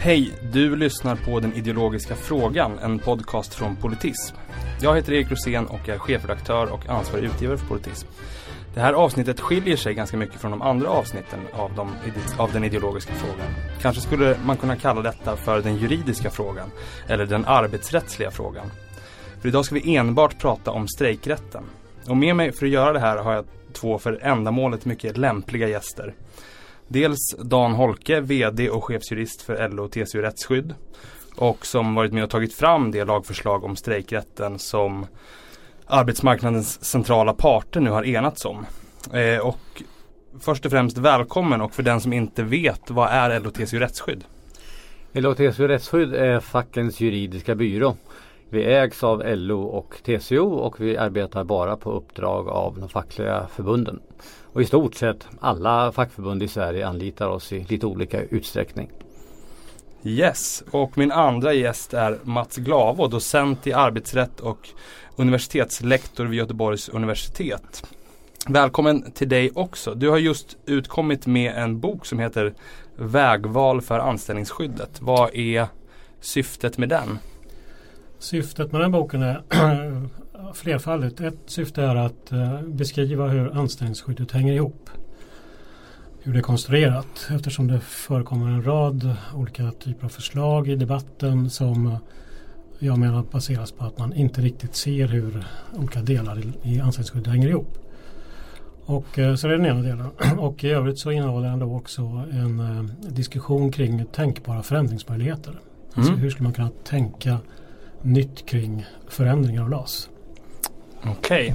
Hej, du lyssnar på Den ideologiska frågan, en podcast från Politism. Jag heter Erik Rosén och är chefredaktör och ansvarig utgivare för Politism. Det här avsnittet skiljer sig ganska mycket från de andra avsnitten av den ideologiska frågan. Kanske skulle man kunna kalla detta för den juridiska frågan eller den arbetsrättsliga frågan. För idag ska vi enbart prata om strejkrätten. Och med mig för att göra det här har jag två för ändamålet mycket lämpliga gäster. Dels Dan Holke, vd och chefsjurist för LO och TCO Rättsskydd, och som varit med och tagit fram det lagförslag om strejkrätten som arbetsmarknadens centrala parter nu har enats om. Och först och främst välkommen, och för den som inte vet, vad är LO och TCO Rättsskydd? LO och TCO Rättsskydd är fackens juridiska byrå. Vi ägs av LO och TCO och vi arbetar bara på uppdrag av de fackliga förbunden. Och i stort sett alla fackförbund i Sverige anlitar oss i lite olika utsträckning. Yes, och min andra gäst är Mats Glavå, docent i arbetsrätt och universitetslektor vid Göteborgs universitet. Välkommen till dig också. Du har just utkommit med en bok som heter Vägval för anställningsskyddet. Vad är syftet med den? Syftet med den boken är flerfaldigt. Ett syfte är att beskriva hur anställningsskyddet hänger ihop. Hur det är konstruerat, eftersom det förekommer en rad olika typer av förslag i debatten som jag menar baseras på att man inte riktigt ser hur olika delar i anställningsskyddet hänger ihop. Och så är det den ena delen. Och i övrigt så innehåller den då också en diskussion kring tänkbara förändringsmöjligheter. Alltså hur skulle man kunna tänka nytt kring förändringar av LAS? Okej.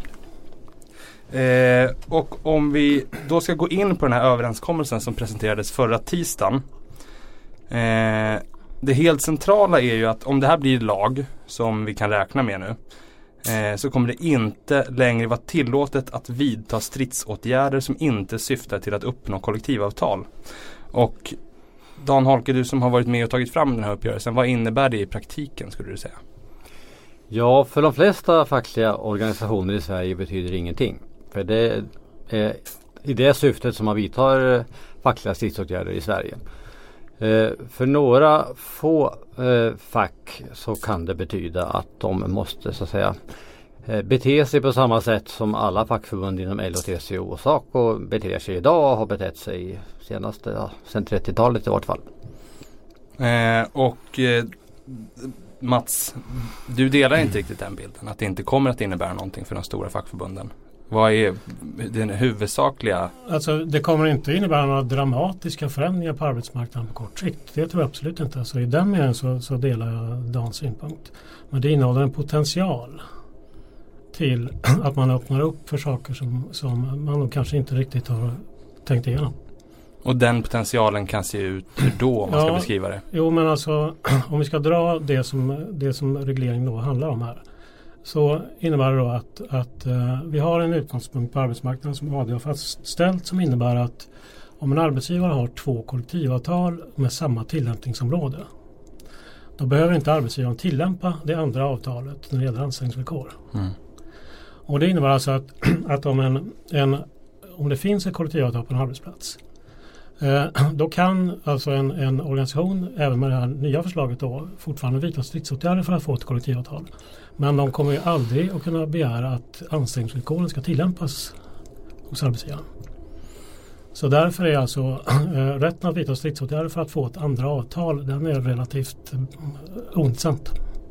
Och om vi då ska gå in på den här överenskommelsen som presenterades förra tisdagen. Det helt centrala är ju att om det här blir lag, som vi kan räkna med nu, så kommer det inte längre vara tillåtet att vidta stridsåtgärder som inte syftar till att uppnå kollektivavtal. Och Dan Holke, du som har varit med och tagit fram den här uppgörelsen, vad innebär det i praktiken, skulle du säga? Ja, för de flesta fackliga organisationer i Sverige betyder det ingenting. För det är i det syftet som man vidtar fackliga stridsåtgärder i Sverige. För några få fack så kan det betyda att de måste så att säga bete sig på samma sätt som alla fackförbund inom LO, TCO och SACO beter sig idag och har betett sig senaste, sedan 30-talet i vart fall. Mats, du delar inte riktigt den bilden, att det inte kommer att innebära någonting för de stora fackförbunden. Vad är den huvudsakliga? Alltså, det kommer inte innebära några dramatiska förändringar på arbetsmarknaden på kort sikt. Det tror jag absolut inte. Alltså, i den meningen så delar jag Dans synpunkt. Men det innehåller en potential till att man öppnar upp för saker som man kanske inte riktigt har tänkt igenom. Och den potentialen kan se ut då, om man ska beskriva det? Jo, men alltså om vi ska dra det som regleringen då handlar om här, så innebär det då att vi har en utgångspunkt på arbetsmarknaden som AD har fastställt, som innebär att om en arbetsgivare har 2 kollektivavtal med samma tillämpningsområde, då behöver inte arbetsgivaren tillämpa det andra avtalet när det gäller anställningsvillkor. Och det innebär alltså att om det finns ett kollektivavtal på en arbetsplats, då kan alltså en organisation, även med det här nya förslaget då, fortfarande vidta stridsåtgärder för att få ett kollektivavtal. Men de kommer ju aldrig att kunna begära att anställningsvillkoren ska tillämpas hos arbetsgivaren. Så därför är alltså rätten att vidta stridsåtgärder för att få ett andra avtal, den är relativt ointressant.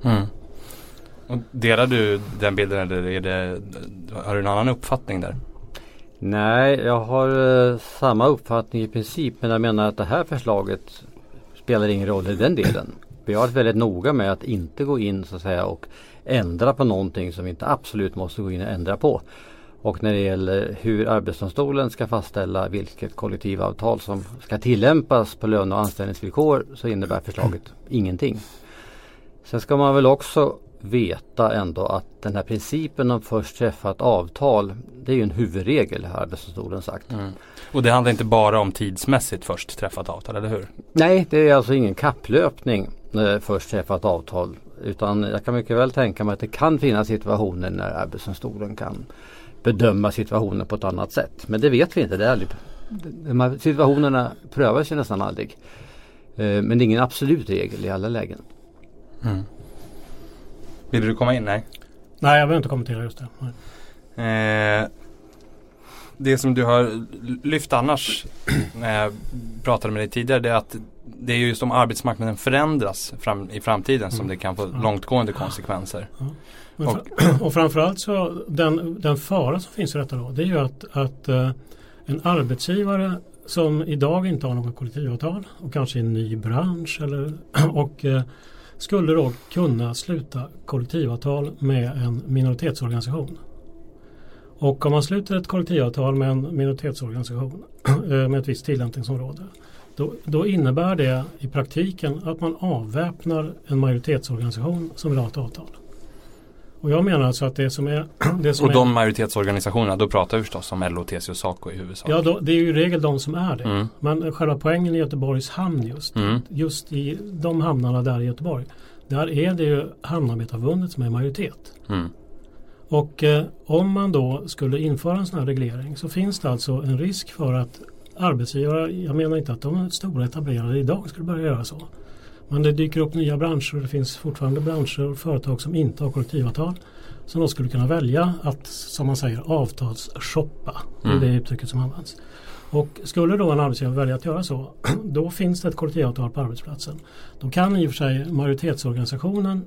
Och delar du den bilden, eller har du en annan uppfattning där? Nej, jag har samma uppfattning i princip, men jag menar att det här förslaget spelar ingen roll i den delen. Vi har varit väldigt noga med att inte gå in så att säga och ändra på någonting som vi inte absolut måste gå in och ändra på. Och när det gäller hur Arbetsdomstolen ska fastställa vilket kollektivavtal som ska tillämpas på lön- och anställningsvillkor, så innebär förslaget ingenting. Sen ska man väl också veta ändå att den här principen om först träffat avtal, det är ju en huvudregel, har Arbetsdomstolen sagt. Och det handlar inte bara om tidsmässigt först träffat avtal, eller hur? Nej, det är alltså ingen kapplöpning först träffat avtal, utan jag kan mycket väl tänka mig att det kan finnas situationer när Arbetsdomstolen kan bedöma situationen på ett annat sätt. Men det vet vi inte. De här situationerna prövas ju nästan aldrig. Men det är ingen absolut regel i alla lägen. Mm. Vill du komma in? Nej, jag vill inte kommentera just det. Det som du har lyft annars när jag pratade med dig tidigare, det är att det är just om arbetsmarknaden förändras i framtiden som det kan få långtgående konsekvenser. Ja. Och framförallt så den fara som finns i detta då, det är ju att en arbetsgivare som idag inte har något kollektivavtal och kanske i en ny bransch och skulle då kunna sluta kollektivavtal med en minoritetsorganisation. Och om man sluter ett kollektivavtal med en minoritetsorganisation med ett visst tillämpningsområde, då innebär det i praktiken att man avväpnar en majoritetsorganisation som vill ha ett avtal. Och jag menar alltså att det som är... Och de majoritetsorganisationerna, då pratar vi förstås om LO, TCO och SACO i huvudsak. Ja, det är ju i regel de som är det. Mm. Men själva poängen i Göteborgs hamn just i de hamnarna där i Göteborg, där är det ju Hamnarbetarförbundet som är majoritet. Mm. Och om man då skulle införa en sån här reglering så finns det alltså en risk för att arbetsgivare, jag menar inte att de stora etablerade idag skulle börja göra så. Men det dyker upp nya branscher och det finns fortfarande branscher och företag som inte har kollektivavtal som då skulle kunna välja att, som man säger, avtalsshoppa. Det är det uttrycket som används. Och skulle då en arbetsgivare välja att göra så, då finns det ett kollektivavtal på arbetsplatsen. Då kan i och för sig majoritetsorganisationen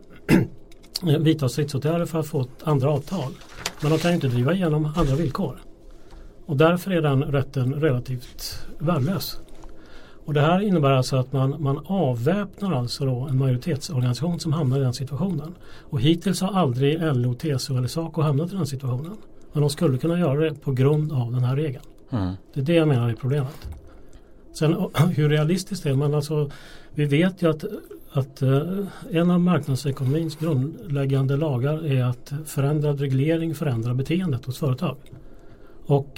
vidta stridsåtgärder för att få ett andra avtal. Men de kan inte driva igenom andra villkor. Och därför är den rätten relativt värdelös. Och det här innebär alltså att man avväpnar alltså då en majoritetsorganisation som hamnar i den situationen. Och hittills har aldrig LO, TCO eller SACO hamnat i den situationen. Men de skulle kunna göra det på grund av den här regeln. Mm. Det är det jag menar är problemet. Sen hur realistiskt det är, men alltså vi vet ju att en av marknadsekonomins grundläggande lagar är att förändrad reglering förändrar beteendet hos företag. Och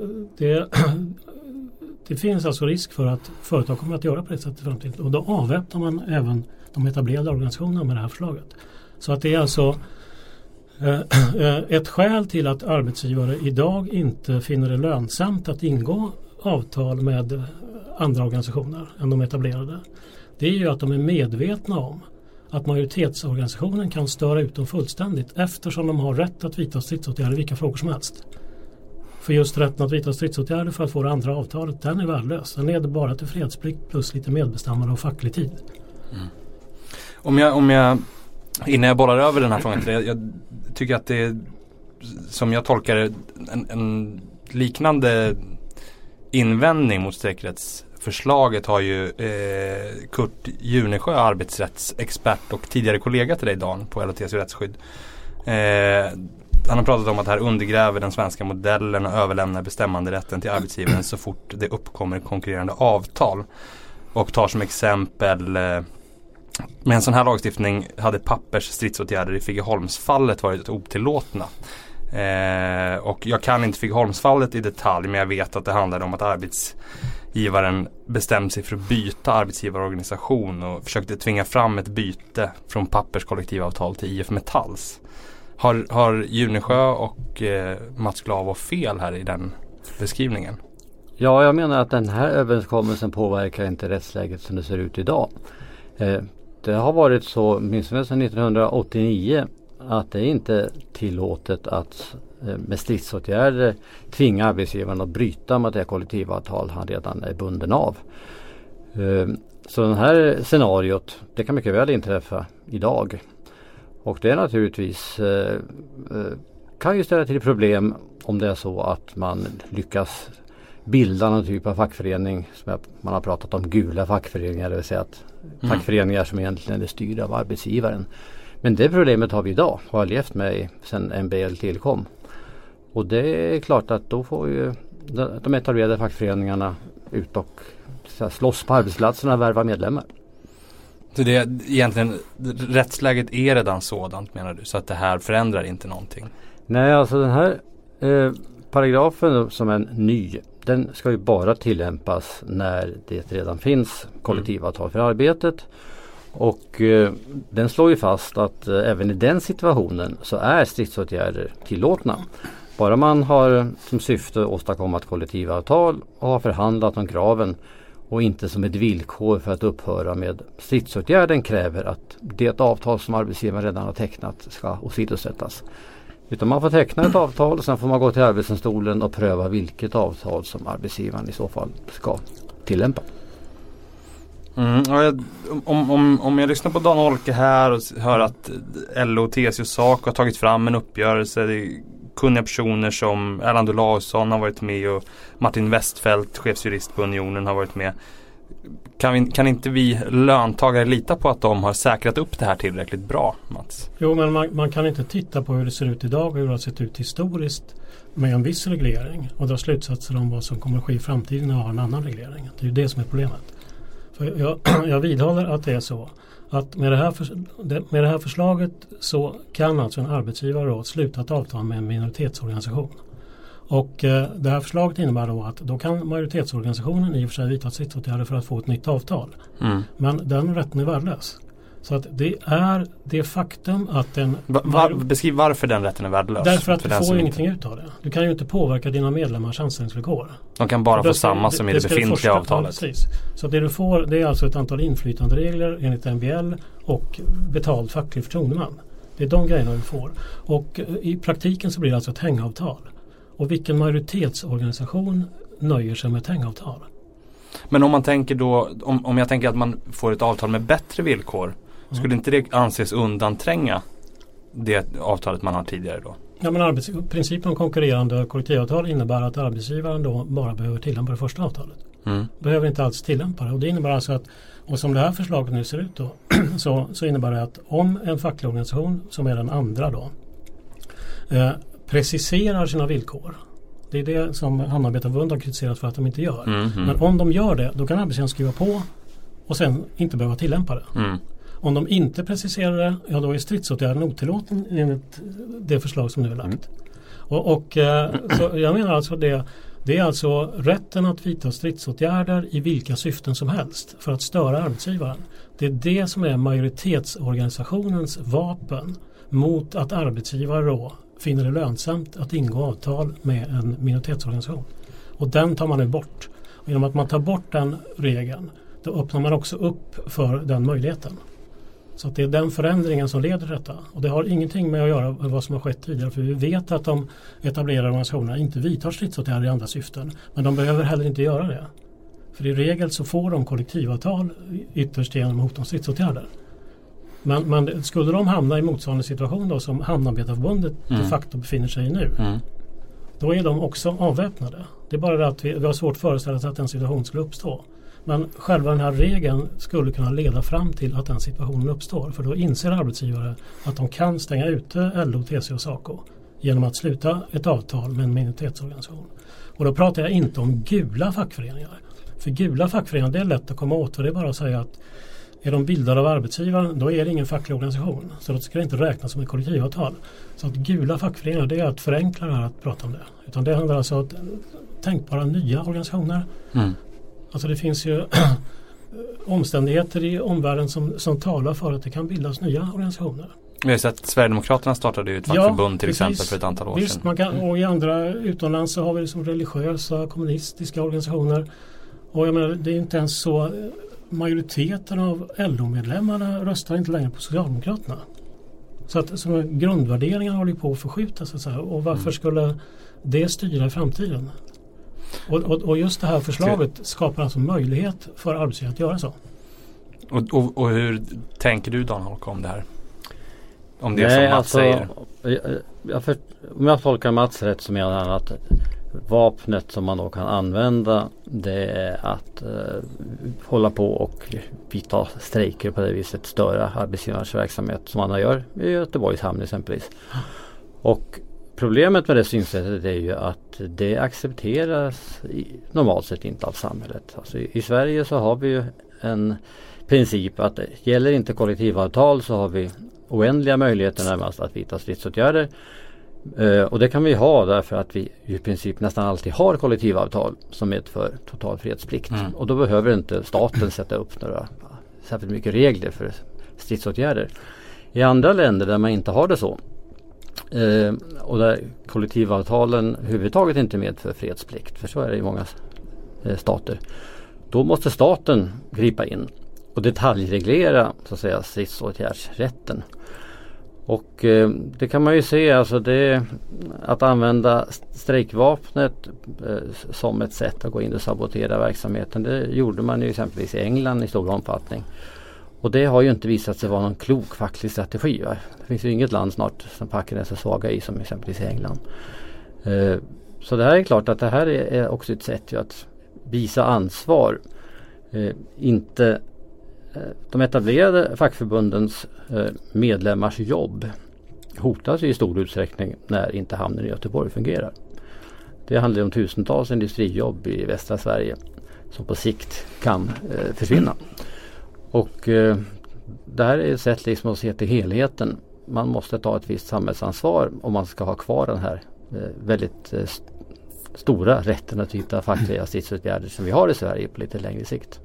det finns alltså risk för att företag kommer att göra på det sättet i framtiden. Och då avväpnar man även de etablerade organisationerna med det här förslaget. Så att det är alltså ett skäl till att arbetsgivare idag inte finner det lönsamt att ingå avtal med andra organisationer än de etablerade. Det är ju att de är medvetna om att majoritetsorganisationen kan störa ut dem fullständigt eftersom de har rätt att vidta stridsåtgärder i vilka frågor som helst. För just rätten att vidta stridsåtgärder för att få det andra avtalet, den är värdelös. Den leder bara till fredsplikt plus lite medbestämmande och facklig tid. Mm. Om jag innan jag bollar över den här frågan till dig, jag tycker att det är, som jag tolkar det, en liknande invändning mot säkerhetsförslaget har ju Kurt Junesjö, arbetsrättsexpert och tidigare kollega till dig, Dan, på LOTC rättsskydd. Han har pratat om att det här undergräver den svenska modellen och överlämnar bestämmanderätten till arbetsgivaren så fort det uppkommer konkurrerande avtal. Och tar som exempel, med en sån här lagstiftning hade Pappers stridsåtgärder i Figeholmsfallet varit otillåtna. Och jag kan inte Figeholmsfallet i detalj, men jag vet att det handlade om att arbetsgivaren bestämde sig för att byta arbetsgivarorganisation och försökte tvinga fram ett byte från Pappers kollektivavtal till IF Metalls. Har Junesjö och Mats Glavow fel här i den beskrivningen? Ja, jag menar att den här överenskommelsen påverkar inte rättsläget som det ser ut idag. Det har varit så, minst sedan 1989, att det är inte tillåtet att med stridsåtgärder tvinga arbetsgivaren att bryta med det kollektivavtal han redan är bunden av. Så det här scenariot, det kan mycket väl inträffa idag. Och det är naturligtvis kan ju ställa till problem om det är så att man lyckas bilda någon typ av fackförening, som man har pratat om, gula fackföreningar, det vill säga att fackföreningar som egentligen är styrda av arbetsgivaren. Men det problemet har vi idag, har levt med sedan MBL tillkom. Och det är klart att då får ju de etablerade fackföreningarna ut och slåss på arbetsplatserna och värva medlemmar. Så det är egentligen, rättsläget är redan sådant, menar du, så att det här förändrar inte någonting? Nej, alltså den här paragrafen som är ny, den ska ju bara tillämpas när det redan finns kollektivavtal för arbetet. Och den slår ju fast att även i den situationen så är stridsåtgärder tillåtna. Bara man har som syfte att åstadkomma ett kollektivavtal och har förhandlat om kraven och inte som ett villkor för att upphöra med stridsåtgärden kräver att det avtal som arbetsgivaren redan har tecknat ska åsidosättas. Utan man får teckna ett avtal och sen får man gå till Arbetsdomstolen och pröva vilket avtal som arbetsgivaren i så fall ska tillämpa. Om jag lyssnar på Dan Holke här och hör att LO och TCO och SACO har tagit fram en uppgörelse. Det är kunniga personer som Erland Olausson har varit med och Martin Westfeldt, chefsjurist på Unionen, har varit med. Kan inte vi löntagare lita på att de har säkrat upp det här tillräckligt bra, Mats? Jo, men man kan inte titta på hur det ser ut idag och hur det har sett ut historiskt med en viss reglering och dra slutsatser om vad som kommer att ske i framtiden och ha en annan reglering. Det är ju det som är problemet. För jag vidhåller att det är så att med det här förslaget så kan alltså en arbetsgivare då sluta ett avtal med en minoritetsorganisation. Och det här förslaget innebär då att då kan majoritetsorganisationen i och för sig vidta stridsåtgärder för att få ett nytt avtal. Men den rätten är värdelös. Så att det är det faktum att den... Beskriv varför den rätten är värdelös. Därför att du får ingenting ut av det. Du kan ju inte påverka dina medlemmars anställningsvillkor. De kan bara få samma som i det befintliga avtalet. Ja, så det du får, det är alltså ett antal inflytanderegler enligt MBL och betald facklig förtroendeman. Det är de grejerna du får. Och i praktiken så blir det alltså ett hängavtal. Och vilken majoritetsorganisation nöjer sig med ett hängavtal? Men om man tänker då, om jag tänker att man får ett avtal med bättre villkor, skulle inte det anses undantränga det avtalet man har tidigare då? Ja, men principen om konkurrerande kollektivavtal innebär att arbetsgivaren då bara behöver tillämpa det första avtalet. Behöver inte alls tillämpa det. Och det innebär alltså att, och som det här förslaget nu ser ut då, så innebär det att om en facklig organisation, som är den andra då, preciserar sina villkor. Det är det som Hamnarbetarförbundet har kritiserat för att de inte gör. Men om de gör det, då kan arbetsgivaren skriva på och sen inte behöva tillämpa det. Om de inte preciserar det, ja då är stridsåtgärden otillåten enligt det förslag som nu är lagt. Så jag menar alltså det är alltså rätten att vidta stridsåtgärder i vilka syften som helst för att störa arbetsgivaren. Det är det som är majoritetsorganisationens vapen mot att arbetsgivare då finner det lönsamt att ingå avtal med en minoritetsorganisation. Och den tar man nu bort. Och genom att man tar bort den regeln, då öppnar man också upp för den möjligheten. Så att det är den förändringen som leder till detta. Och det har ingenting med att göra med vad som har skett tidigare. För vi vet att de etablerade organisationerna inte vidtar stridsåtgärder i andra syften. Men de behöver heller inte göra det. För i regel så får de kollektivavtal ytterst genom hot om stridsåtgärder. Men skulle de hamna i motsvarande situation då som Hamnarbetarförbundet de facto befinner sig i nu, då är de också avväpnade. Det är bara det att vi har svårt att föreställa sig att den situationen skulle uppstå. Men själva den här regeln skulle kunna leda fram till att den situationen uppstår. För då inser arbetsgivare att de kan stänga ute LO, TCO och SACO genom att sluta ett avtal med en minoritetsorganisation. Och då pratar jag inte om gula fackföreningar. För gula fackföreningar, det är lätt att komma åt, för det är bara att säga att är de bildade av arbetsgivaren, då är det ingen facklig organisation. Så då ska det inte räknas som ett kollektivavtal. Så att gula fackföreningar, det är att förenkla det här att prata om det. Utan det handlar alltså om tänkbara nya organisationer. Alltså det finns ju omständigheter i omvärlden som talar för att det kan bildas nya organisationer. Vi har sett att Sverigedemokraterna startade ju ett fackförbund till exempel för ett antal år sedan. Man kan, och i andra utomlands så har vi liksom religiösa, kommunistiska organisationer. Och jag menar, det är inte ens så, majoriteten av LO-medlemmarna röstar inte längre på Socialdemokraterna. Så att så grundvärderingarna håller på att förskjutas så att säga. Och varför skulle det styra i framtiden? Och just det här förslaget skapar alltså möjlighet för arbetsgivare att göra så. Och hur tänker du, Dan Holke, om det här? Om det som Mats säger. Om jag tolkar Mats rätt så menar han att vapnet som man då kan använda, det är att hålla på och vidta strejker på det viset, störa arbetsgivarens verksamhet som man gör i Göteborgs hamn exempelvis. Och problemet med det synsättet är ju att det accepteras normalt sett inte av samhället. Alltså i Sverige så har vi ju en princip att gäller inte kollektivavtal så har vi oändliga möjligheter närmast att vidta stridsåtgärder. Och det kan vi ha därför att vi i princip nästan alltid har kollektivavtal som medför total fredsplikt. Och då behöver inte staten sätta upp några särskilt mycket regler för stridsåtgärder. I andra länder där man inte har det så och där kollektivavtalen överhuvudtaget inte medför fredsplikt, för så är det i många stater, Då måste staten gripa in och detaljreglera så att säga stridsåtgärdsrätten. Och det kan man ju se, alltså att använda strejkvapnet som ett sätt att gå in och sabotera verksamheten. Det gjorde man ju exempelvis i England i stor omfattning. Och det har ju inte visat sig vara någon klok facklig strategi. Va? Det finns ju inget land snart som facken är så svaga i som exempelvis i England. Så det här är klart att det här är också ett sätt att visa ansvar. De etablerade fackförbundens medlemmars jobb hotas i stor utsträckning när inte hamnen i Göteborg fungerar. Det handlar om tusentals industrijobb i västra Sverige som på sikt kan försvinna. Och det här är ett sätt liksom att se till helheten. Man måste ta ett visst samhällsansvar om man ska ha kvar den här väldigt stora rätten att hitta fackliga stridsåtgärder som vi har i Sverige på lite längre sikt.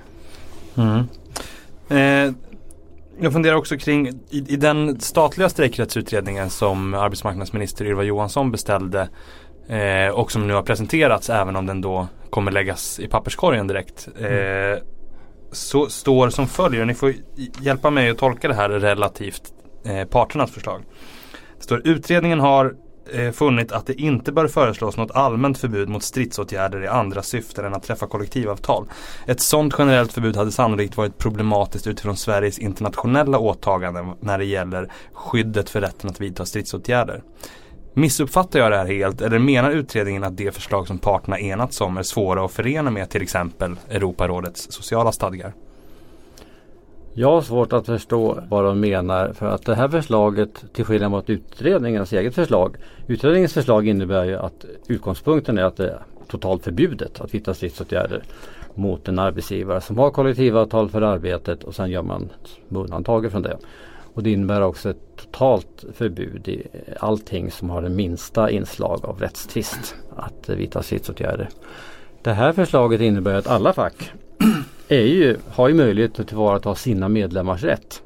Jag funderar också kring i den statliga strejkrättsutredningen som arbetsmarknadsminister Ylva Johansson beställde och som nu har presenterats, även om den då kommer läggas i papperskorgen direkt, så står som följer, ni får hjälpa mig att tolka det här relativt parternas förslag. Det står: utredningen har funnit att det inte bör föreslås något allmänt förbud mot stridsåtgärder i andra syften än att träffa kollektivavtal. Ett sådant generellt förbud hade sannolikt varit problematiskt utifrån Sveriges internationella åtaganden när det gäller skyddet för rätten att vidta stridsåtgärder. Missuppfattar jag det här helt, eller menar utredningen att det förslag som parterna enats om är svåra att förena med till exempel Europarådets sociala stadgar? Jag har svårt att förstå vad de menar, för att det här förslaget, till skillnad mot utredningens eget förslag, utredningens förslag innebär ju att utgångspunkten är att det är totalt förbjudet att vidta stridsåtgärder mot en arbetsgivare som har kollektivavtal för arbetet, och sen gör man undantag från det. Och det innebär också ett totalt förbud i allting som har det minsta inslag av rättstvist att vidta stridsåtgärder. Det här förslaget innebär att alla fack har ju möjlighet att tillvarata sina medlemmars rätt.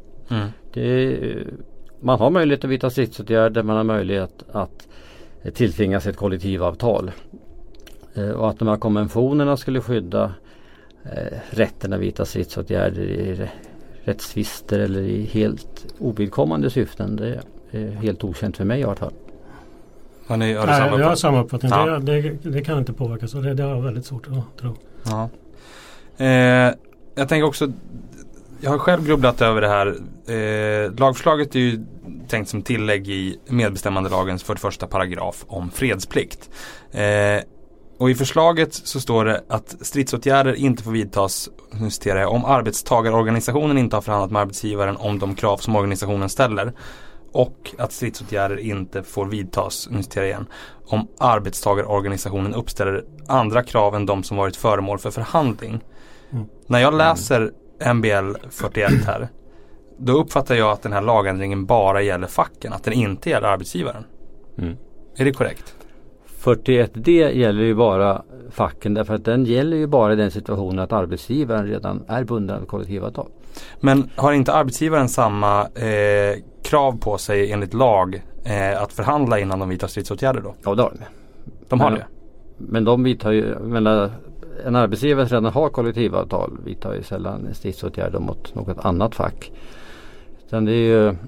Man har möjlighet att vidta stridsåtgärder, man har möjlighet att tilltvingas ett kollektivavtal. Och att de här konventionerna skulle skydda rätten att vidta stridsåtgärder i rättstvister eller i helt ovidkommande syften, det är helt okänt för mig i alla fall. Jag har samma uppfattning. Ja. Det kan inte påverkas, och det har väldigt svårt att tro. Ja. Jag tänker också, jag har själv grubblat över det här. Lagförslaget är ju tänkt som tillägg i medbestämmandelagens 41 paragraf om fredsplikt. Och i förslaget så står det att stridsåtgärder inte får vidtas, nu citerar jag, om arbetstagarorganisationen inte har förhandlat med arbetsgivaren om de krav som organisationen ställer, och att stridsåtgärder inte får vidtas, nu citerar jag igen, om arbetstagarorganisationen uppställer andra krav än de som varit föremål för förhandling. När jag läser MBL 41 här, då uppfattar jag att den här lagändringen bara gäller facken, att den inte gäller arbetsgivaren. Är det korrekt? 41D gäller ju bara facken, därför att den gäller ju bara i den situationen att arbetsgivaren redan är bunden av kollektivavtal. Men har inte arbetsgivaren samma krav på sig enligt lag att förhandla innan de vidtar stridsåtgärder då? Ja, det har de. De har det? Men de vidtar ju, en arbetsgivare som redan har kollektivavtal vidtar ju sällan stridsåtgärder mot något annat fack. Utan det är ju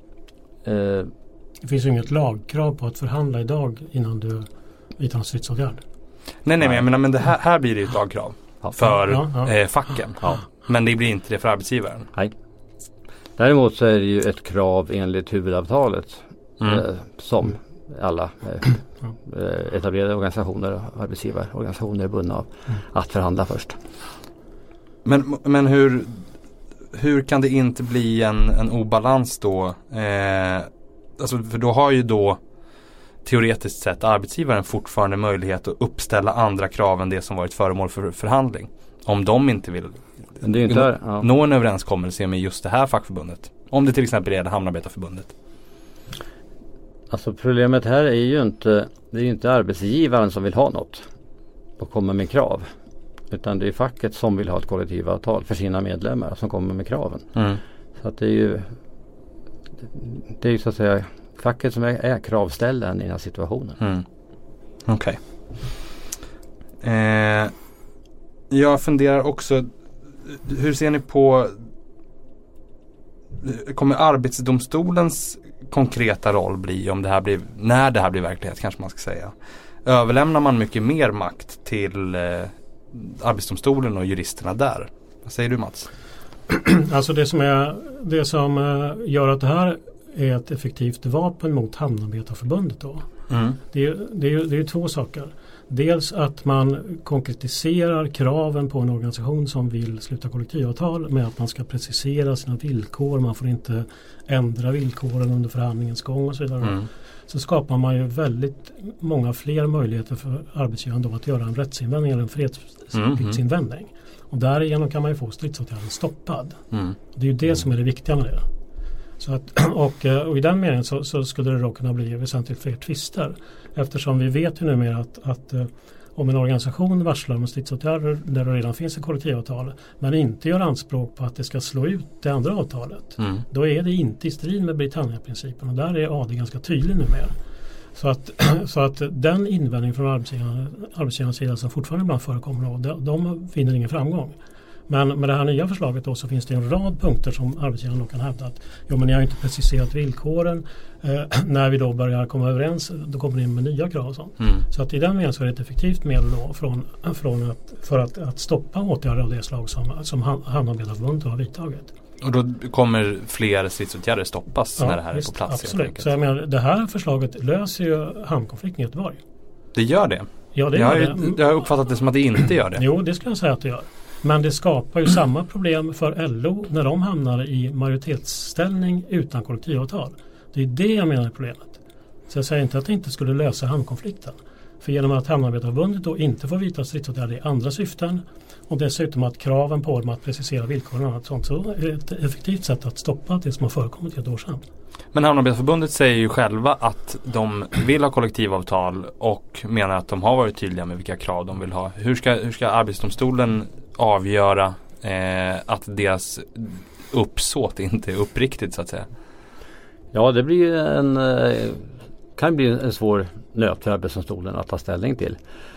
det finns ju inget lagkrav på att förhandla idag innan du vidtar en stridsåtgärd. Nej, men jag menar, men det här blir det ju ett lagkrav för facken. Ja. Men det blir inte det för arbetsgivaren. Nej. Däremot så är det ju ett krav enligt huvudavtalet som alla etablerade organisationer och arbetsgivarorganisationer är bundna av att förhandla först. Men hur kan det inte bli en obalans då? Alltså, för då har ju då teoretiskt sett arbetsgivaren fortfarande möjlighet att uppställa andra krav än det som varit föremål för förhandling. Om de inte vill nå en överenskommelse med just det här fackförbundet. Om det till exempel är det Hamnarbetarförbundet. Alltså problemet här är ju inte arbetsgivaren som vill ha något och kommer med krav. Utan det är facket som vill ha ett kollektivavtal för sina medlemmar som kommer med kraven. Så att det är ju så att säga facket som är kravställaren i den här situationen. Okej. Jag funderar också, hur ser ni på, kommer Arbetsdomstolens konkreta roll bli om det här blir, när det här blir verklighet kanske man ska säga? Överlämnar man mycket mer makt till Arbetsdomstolen och juristerna där? Vad säger du, Mats? Alltså det som gör att det här är ett effektivt vapen mot Hamnarbetarförbundet då. Det är ju två saker. Dels att man konkretiserar kraven på en organisation som vill sluta kollektivavtal med att man ska precisera sina villkor. Man får inte ändra villkoren under förhandlingens gång och så vidare. Så skapar man ju väldigt många fler möjligheter för arbetsgivaren då att göra en rättsinvändning eller en fredspliktinvändning. Och därigenom kan man ju få stridsåtgärden stoppad. Det är ju det som är det viktiga med det. Så att, och i den meningen så skulle det då kunna bli väsentligt fler tvister. Eftersom vi vet ju numera att om en organisation varslar om stridsåtgärder där det redan finns ett kollektivavtal men inte gör anspråk på att det ska slå ut det andra avtalet, då är det inte i strid med Britannia-principen, och där är AD ganska tydlig numera. Så att den invändning från arbetsgivarnas sida som fortfarande ibland förekommer då, de finner ingen framgång. Men med det här nya förslaget då så finns det en rad punkter som arbetsgivaren då kan hävda att men ni har inte preciserat villkoren. När vi då börjar komma överens då kommer det in med nya krav och sånt. Så att i den meningen så är det ett effektivt medel då för att stoppa åtgärder av det slag som Hamnarbetarförbundet har vidtagit. Och då kommer fler stridsåtgärder stoppas när det här är på plats? Absolut. Så jag menar, det här förslaget löser ju hamnkonflikten i Göteborg. Det gör det? Ja, Jag har uppfattat det som att det inte gör det. Jo, det skulle jag säga att det gör. Men det skapar ju samma problem för LO när de hamnar i majoritetsställning utan kollektivavtal. Det är det jag menar är problemet. Så jag säger inte att det inte skulle lösa hamnkonflikten. För genom att Hamnarbetarförbundet då inte får vidta stridsåtgärder i andra syften och dessutom att kraven på dem att precisera villkoren och annat sånt, så är det ett effektivt sätt att stoppa det som har förekommit i ett år sedan. Men Hamnarbetarförbundet säger ju själva att de vill ha kollektivavtal och menar att de har varit tydliga med vilka krav de vill ha. Hur ska Arbetsdomstolen avgöra att deras uppsåt inte är uppriktigt så att säga? Ja, det blir kan bli en svår nöt för Arbetsdomstolen att ta ställning till.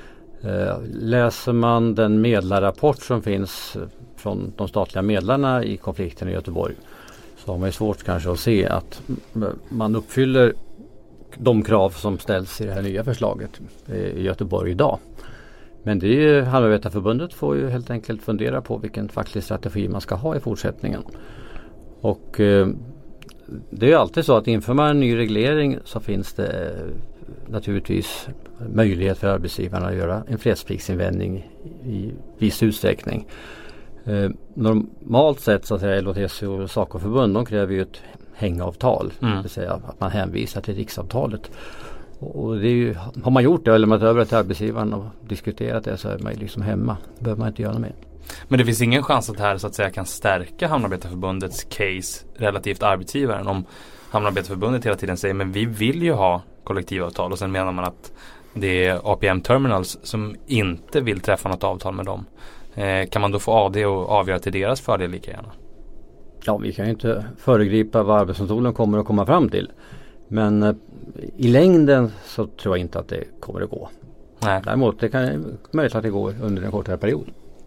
Läser man den medlarrapport som finns från de statliga medlarna i konflikten i Göteborg, så har man ju svårt kanske att se att man uppfyller de krav som ställs i det här nya förslaget i Göteborg idag. Men det är ju, Hamnarbetarförbundet får ju helt enkelt fundera på vilken facklig strategi man ska ha i fortsättningen. Och det är ju alltid så att inför man en ny reglering så finns det naturligtvis möjlighet för arbetsgivarna att göra en fredspliktsinvändning i viss utsträckning. Normalt sett så att säga LO-TCO och SACO-förbund, de kräver ju ett hängavtal, det vill säga att man hänvisar till riksavtalet. Och det är ju, har man gjort det eller lämnat över till arbetsgivaren och diskuterat det, så är man liksom hemma. Det behöver man inte göra mer. Men det finns ingen chans att det här så att säga kan stärka Hamnarbetarförbundets case relativt arbetsgivaren om Hamnarbetarförbundet hela tiden säger men vi vill ju ha kollektivavtal och sen menar man att det är APM Terminals som inte vill träffa något avtal med dem. Kan man då få AD och avgöra till deras fördel lika gärna? Ja, vi kan ju inte föregripa vad Arbetsdomstolen kommer att komma fram till. Men i längden så tror jag inte att det kommer att gå. Nej. Däremot det kan möjligt att det går under en kortare period.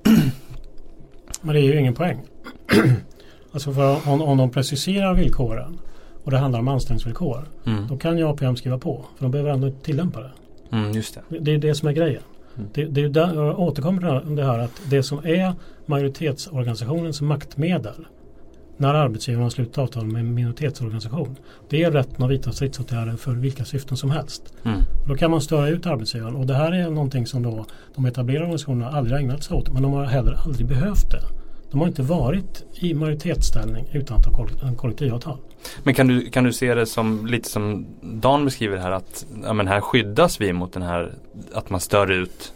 Men det är ju ingen poäng. Alltså för om de preciserar villkoren och det handlar om anställningsvillkor, då kan ju APM skriva på. För de behöver ändå inte tillämpa det. Just det. Det är det som är grejen. Det är ju där jag återkommer till det här att det som är majoritetsorganisationens maktmedel när arbetsgivaren slutar avtal med en minoritetsorganisation, det är rätten att vidta stridsåtgärder för vilka syften som helst. Då kan man störa ut arbetsgivaren, och det här är någonting som då de etablerade organisationerna aldrig har ägnat sig åt, men de har heller aldrig behövt det. De har inte varit i majoritetsställning utan att ha kollektivavtal. Men kan du se det som lite som Dan beskriver här, att men här skyddas vi mot den här att man stör ut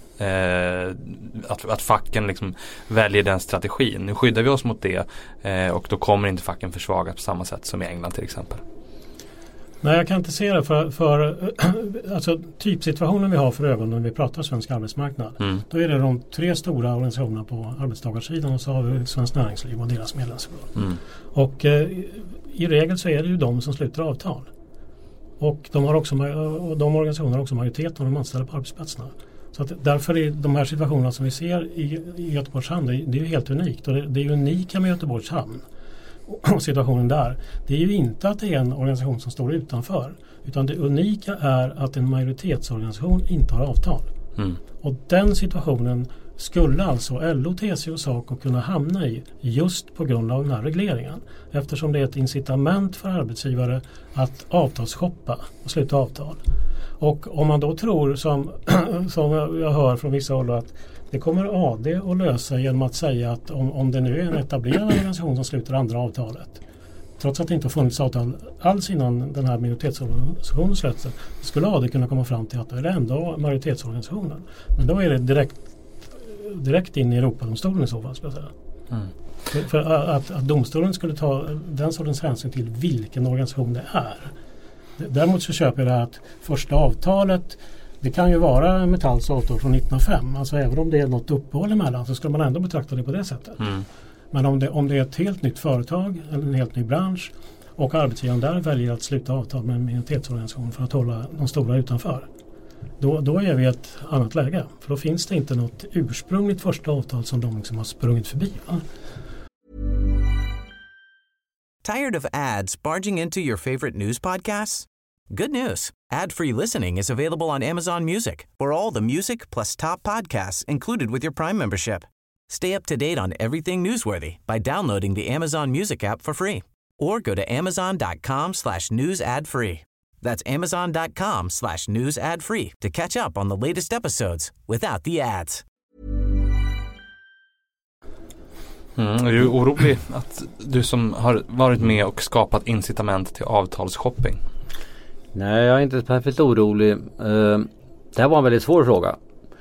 att facken liksom väljer den strategin. Nu skyddar vi oss mot det och då kommer inte facken försvagas på samma sätt som i England till exempel. Nej, jag kan inte se det för alltså, typsituationen vi har för ögonen när vi pratar svensk arbetsmarknad. Då är det de 3 stora organisationerna på arbetstagarsidan och så har vi Svenskt Näringsliv och deras medlemsförbund. Och i regel så är det ju de som sluter avtal. Och de organisationerna har också majoritet av de anställda på arbetsplatserna. Så att därför är de här situationerna som vi ser i Göteborgs hamn, det är ju helt unikt. Och det är unika med Göteborgs hamn och situationen där. Det är ju inte att det är en organisation som står utanför. Utan det unika är att en majoritetsorganisation inte har avtal. Och den situationen skulle alltså LO, TCO och SACO kunna hamna i just på grund av den här regleringen. Eftersom det är ett incitament för arbetsgivare att avtalsshoppa och sluta avtal. Och om man då tror som jag hör från vissa håll att det kommer AD att lösa genom att säga att om det nu är en etablerad organisation som sluter andra avtalet, trots att det inte har funnits avtal alls innan den här minoritetsorganisationen slöts, skulle AD kunna komma fram till att det är ändå majoritetsorganisationen. Men då är det direkt in i Europadomstolen i så fall, skulle jag säga. För att domstolen skulle ta den sortens hänsyn till vilken organisation det är. Däremot så köper jag det att första avtalet, det kan ju vara Metalls avtal från 1905. Alltså även om det är något uppehåll emellan så ska man ändå betrakta det på det sättet. Men om det är ett helt nytt företag eller en helt ny bransch och arbetsgivaren där väljer att sluta avtal med en minoritetsorganisation för att hålla de stora utanför. Då är vi i ett annat läge. För då finns det inte något ursprungligt första avtal som de liksom har sprungit förbi. Va? Tired of ads barging into your favorite news podcasts? Good news. Ad-free listening is available on Amazon Music for all the music plus top podcasts included with your Prime membership. Stay up to date on everything newsworthy by downloading the Amazon Music app for free or go to amazon.com/news ad free. That's amazon.com/news ad free to catch up on the latest episodes without the ads. Är du orolig att du som har varit med och skapat incitament till avtalsshopping? Nej, jag är inte perfekt orolig. Det här var en väldigt svår fråga.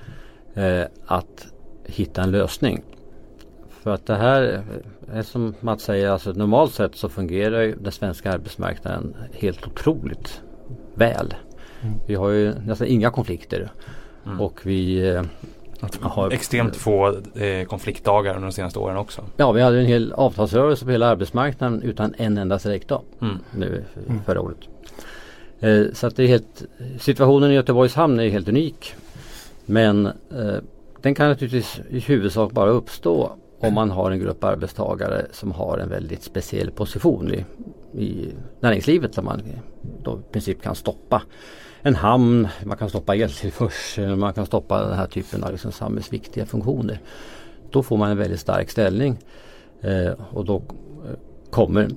Att hitta en lösning. För att det här är som Mats säger, alltså normalt sett så fungerar ju den svenska arbetsmarknaden helt otroligt väl. Vi har ju nästan inga konflikter. Och vi har extremt få konfliktdagar under de senaste åren också. Ja, vi hade en hel avtalsrörelse på hela arbetsmarknaden utan en enda strejkdag nu förra året. Så att det är helt, situationen i Göteborgs hamn är helt unik. Men den kan naturligtvis i huvudsak bara uppstå om man har en grupp arbetstagare som har en väldigt speciell position i näringslivet, där man då i princip kan stoppa en hamn, man kan stoppa eltillförsel, man kan stoppa den här typen av liksom samhällsviktiga funktioner. Då får man en väldigt stark ställning och då kommer,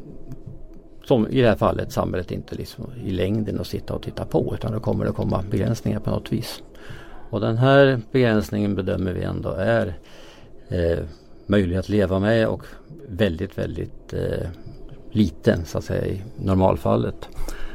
som i det här fallet, samhället inte liksom i längden att sitta och titta på, utan då kommer det komma begränsningar på något vis. Och den här begränsningen bedömer vi ändå är möjlig att leva med och väldigt, väldigt liten så att säga i normalfallet.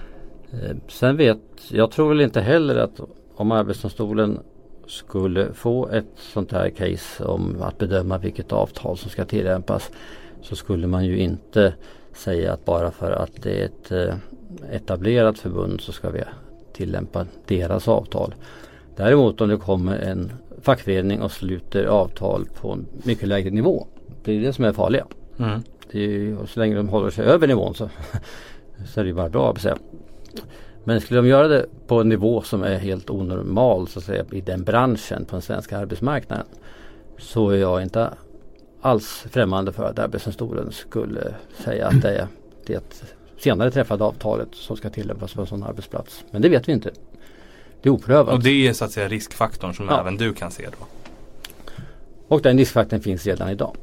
Sen jag tror väl inte heller att om Arbetsdomstolen skulle få ett sånt här case om att bedöma vilket avtal som ska tillämpas, så skulle man ju inte säga att bara för att det är ett etablerat förbund så ska vi tillämpa deras avtal. Däremot om det kommer en fackförening och sluter avtal på en mycket lägre nivå, det är det som är farliga. Det är ju, och så länge de håller sig över nivån så är det bara bra att säga. Men skulle de göra det på en nivå som är helt onormal så att säga, i den branschen på den svenska arbetsmarknaden, så är jag inte alls främmande för att Arbetsdomstolen skulle säga att det är det senare träffade avtalet som ska tillämpas på en sån arbetsplats. Men det vet vi inte. Det är oprövat. Och det är så att säga riskfaktorn som även du kan se då? Och den riskfaktorn finns redan idag.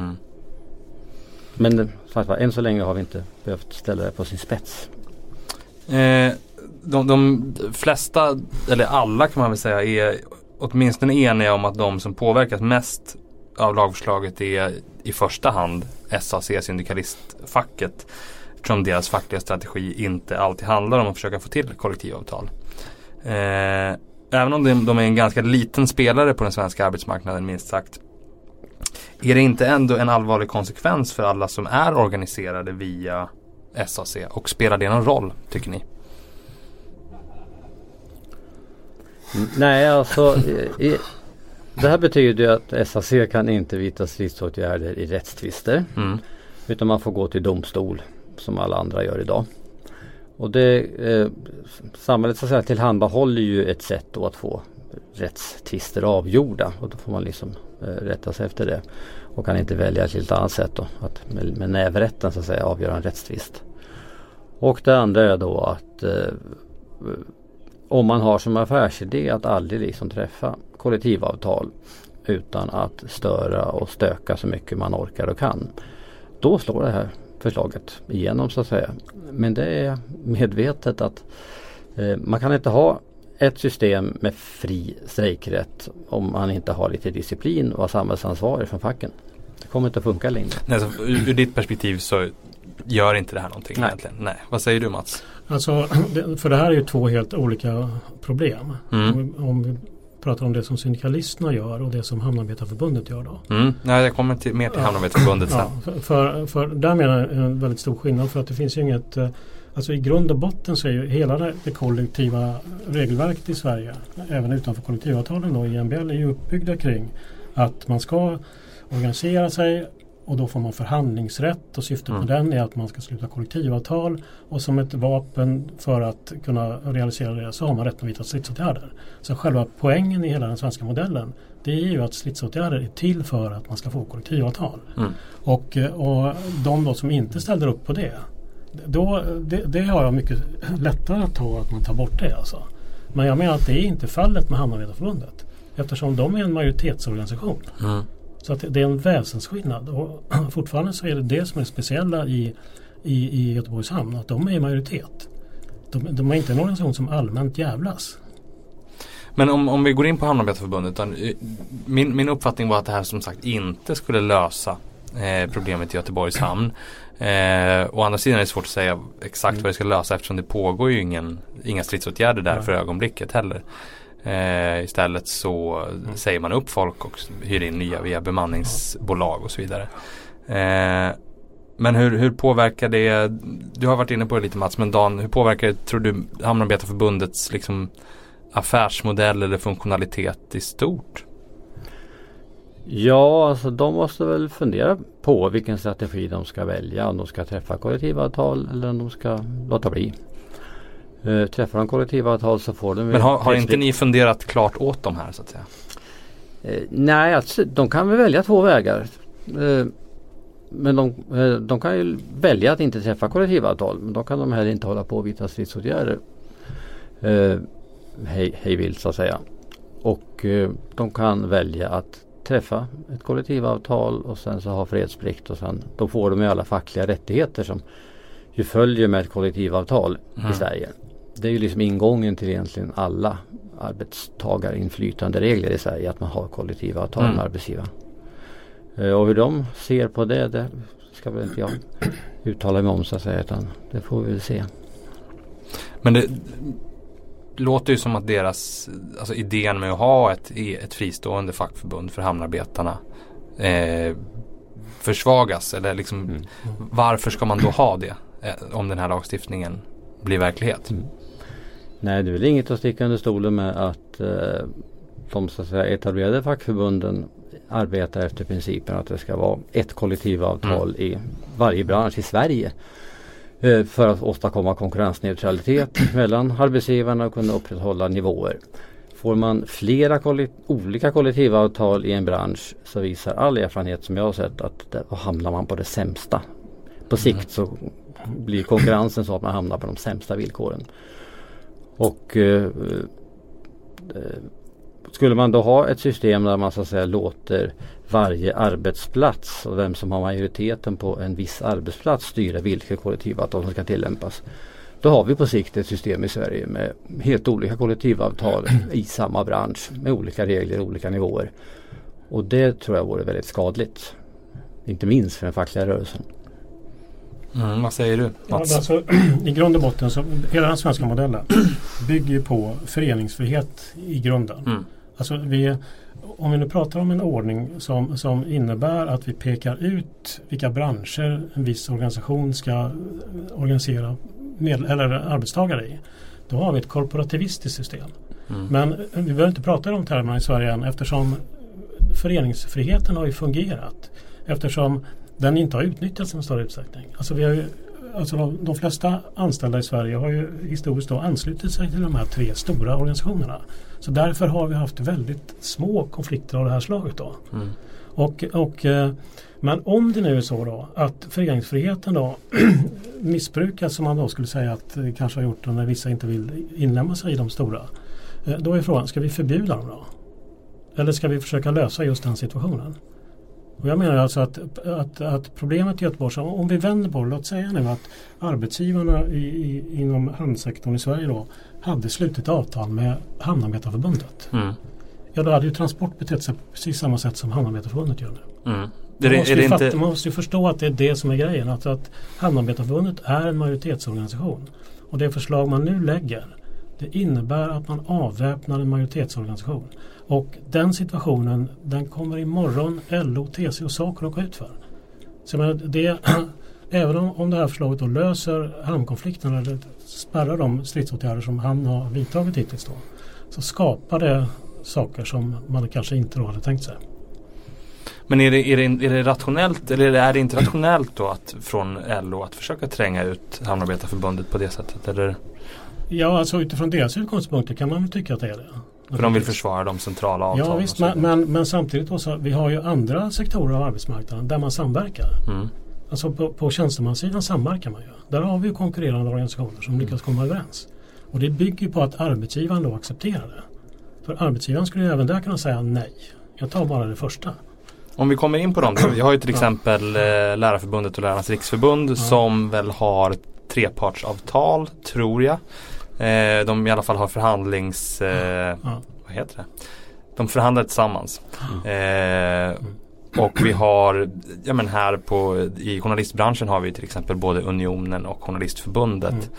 Men än så länge har vi inte behövt ställa det på sin spets. De flesta, eller alla kan man väl säga, är åtminstone eniga om att de som påverkas mest av lagförslaget är i första hand SAC, syndikalistfacket, eftersom deras fackliga strategi inte alltid handlar om att försöka få till kollektivavtal. Även om de är en ganska liten spelare på den svenska arbetsmarknaden, minst sagt, är det inte ändå en allvarlig konsekvens för alla som är organiserade via SAC, och spelar det någon roll, tycker ni? Nej, alltså det här betyder ju att SAC kan inte vidta stridsåtgärder i rättstvister, utan man får gå till domstol som alla andra gör idag. Och det samhället så att säga tillhandahåller ju ett sätt då att få rättstvister avgjorda, och då får man liksom rätta sig efter det och kan inte välja ett lite annat sätt då, att med nävrätten så att säga avgöra en rättstvist. Och det andra är då att om man har som affärsidé att aldrig liksom träffa kollektivavtal utan att störa och stöka så mycket man orkar och kan, då slår det här förslaget igenom så att säga. Men det är medvetet att man kan inte ha ett system med fri strejkrätt om man inte har lite disciplin och samhällsansvar från facken. Det kommer inte att funka längre. Nej, så ur ditt perspektiv så gör inte det här någonting egentligen? Nej. Vad säger du, Mats? Alltså, för det här är ju två helt olika problem. Om vi pratar om det som syndikalisterna gör och det som Hamnarbetarförbundet gör då. Nej, jag kommer mer till Hamnarbetarförbundet sen. För där menar jag en väldigt stor skillnad, för att det finns ju inget, alltså i grund och botten så är ju hela det kollektiva regelverket i Sverige, även utanför kollektivavtalen då i MBL, är ju uppbyggda kring att man ska organisera sig och då får man förhandlingsrätt, och syftet med den är att man ska sluta kollektivavtal, och som ett vapen för att kunna realisera det så har man rätt att vidta stridsåtgärder. Så själva poängen i hela den svenska modellen, det är ju att stridsåtgärder är till för att man ska få kollektivavtal. Och de då som inte ställer upp på det, det har jag mycket lättare att ta att man tar bort det alltså. Men jag menar att det är inte fallet med Hamnarbetarförbundet, eftersom de är en majoritetsorganisation. Så att det är en väsensskillnad, och fortfarande så är det som är speciella i Göteborgs hamn, att de är i majoritet. De är inte en organisation som allmänt jävlas. Men om vi går in på Hamnarbetarförbundet, min uppfattning var att det här som sagt inte skulle lösa problemet i Göteborgs hamn. Å andra sidan är det svårt att säga exakt vad det ska lösa, eftersom det pågår ju inga stridsåtgärder där för ögonblicket heller. Istället så säger man upp folk och hyr in nya via bemanningsbolag och så vidare. Men hur påverkar det, du har varit inne på det lite, Mats, men Dan, hur påverkar det, tror du, Hamnarbetarförbundets liksom affärsmodell eller funktionalitet i stort? Ja, alltså de måste väl fundera på vilken strategi de ska välja, om de ska träffa kollektivavtal eller om de ska låta bli. Träffar de kollektivavtal så får de... Men har inte ni funderat klart åt dem här så att säga? Nej, alltså, de kan väl välja två vägar. Men de kan ju välja att inte träffa kollektivavtal, men då kan de heller inte hålla på och vidta stridsåtgärder hej vilt så att säga. Och de kan välja att träffa ett kollektivavtal och sen så ha fredsplikt, och sen då får de ju alla fackliga rättigheter som ju följer med ett kollektivavtal i Sverige. Det är ju liksom ingången till egentligen alla arbetstagarinflytande regler i Sverige, att man har kollektivavtal med arbetsgivaren. Och hur de ser på det ska väl inte jag uttala mig om så att säga, utan det får vi väl se. Men det låter ju som att deras, alltså idén med att ha ett fristående fackförbund för hamnarbetarna försvagas, eller liksom varför ska man då ha det om den här lagstiftningen blir verklighet? Nej, det är väl inget att sticka under stolen med att de så att säga etablerade fackförbunden arbetar efter principen att det ska vara ett kollektivavtal i varje bransch i Sverige för att åstadkomma konkurrensneutralitet mellan arbetsgivarna och kunna upprätthålla nivåer. Får man flera olika kollektivavtal i en bransch så visar all erfarenhet som jag har sett att då hamnar man på det sämsta. På sikt så blir konkurrensen så att man hamnar på de sämsta villkoren. Och skulle man då ha ett system där man så att säga låter varje arbetsplats och vem som har majoriteten på en viss arbetsplats styra vilka kollektivavtal som ska tillämpas, då har vi på sikt ett system i Sverige med helt olika kollektivavtal i samma bransch med olika regler och olika nivåer. Och det tror jag vore väldigt skadligt. Inte minst för den fackliga rörelsen. Vad säger du, Mats? Ja, alltså, i grund och botten så hela den svenska modellen bygger på föreningsfrihet i grunden. Alltså om vi nu pratar om en ordning som innebär att vi pekar ut vilka branscher en viss organisation ska organisera eller arbetstagare i, då har vi ett korporativistiskt system. Men vi behöver inte prata om termerna i Sverige än, eftersom föreningsfriheten har ju fungerat, eftersom den inte har utnyttjats i en större utsträckning. Alltså vi har ju alltså de flesta anställda i Sverige har ju historiskt då anslutit sig till de här 3 stora organisationerna. Så därför har vi haft väldigt små konflikter av det här slaget då. Men om det nu är så då att föreningsfriheten då missbrukas, som man då skulle säga att det kanske har gjort när vissa inte vill inlämna sig i de stora, då är frågan, ska vi förbjuda dem då? Eller ska vi försöka lösa just den situationen? Och jag menar alltså att problemet i Göteborg, om vi vänder på det, låt säga nu att arbetsgivarna inom hamnsektorn i Sverige då hade slutit avtal med Hamnarbetarförbundet. Ja, då hade ju Transport betett sig precis samma sätt som Hamnarbetarförbundet gör nu. Man måste ju förstå att det är det som är grejen. Att Hamnarbetarförbundet är en majoritetsorganisation. Och det förslag man nu lägger, det innebär att man avväpnar en majoritetsorganisation. Och den situationen, den kommer imorgon LO, TCO och SACO råka ut för. Så även om det här förslaget då löser hamnkonflikten eller spärrar de stridsåtgärder som han har vidtagit hittills då, så skapar det saker som man kanske inte då hade tänkt sig. Men är det rationellt, eller är det inte rationellt då att från LO att försöka tränga ut Hamnarbetarförbundet på det sättet? Eller? Ja, alltså utifrån deras utgångspunkter kan man väl tycka att det är det. För de vill försvara de centrala avtalen. Ja visst, men samtidigt också, vi har ju andra sektorer av arbetsmarknaden där man samverkar. Alltså på tjänstemanssidan samverkar man ju. Där har vi ju konkurrerande organisationer som lyckas komma överens. Och det bygger på att arbetsgivaren då accepterar det. För arbetsgivaren skulle ju även där kunna säga nej. Jag tar bara det första. Om vi kommer in på dem. Vi har ju till exempel Lärarförbundet och Lärarnas riksförbund som väl har trepartsavtal, tror jag. De i alla fall har förhandlings... Vad heter det? De förhandlar tillsammans. Och vi har, här i journalistbranschen har vi till exempel både Unionen och Journalistförbundet.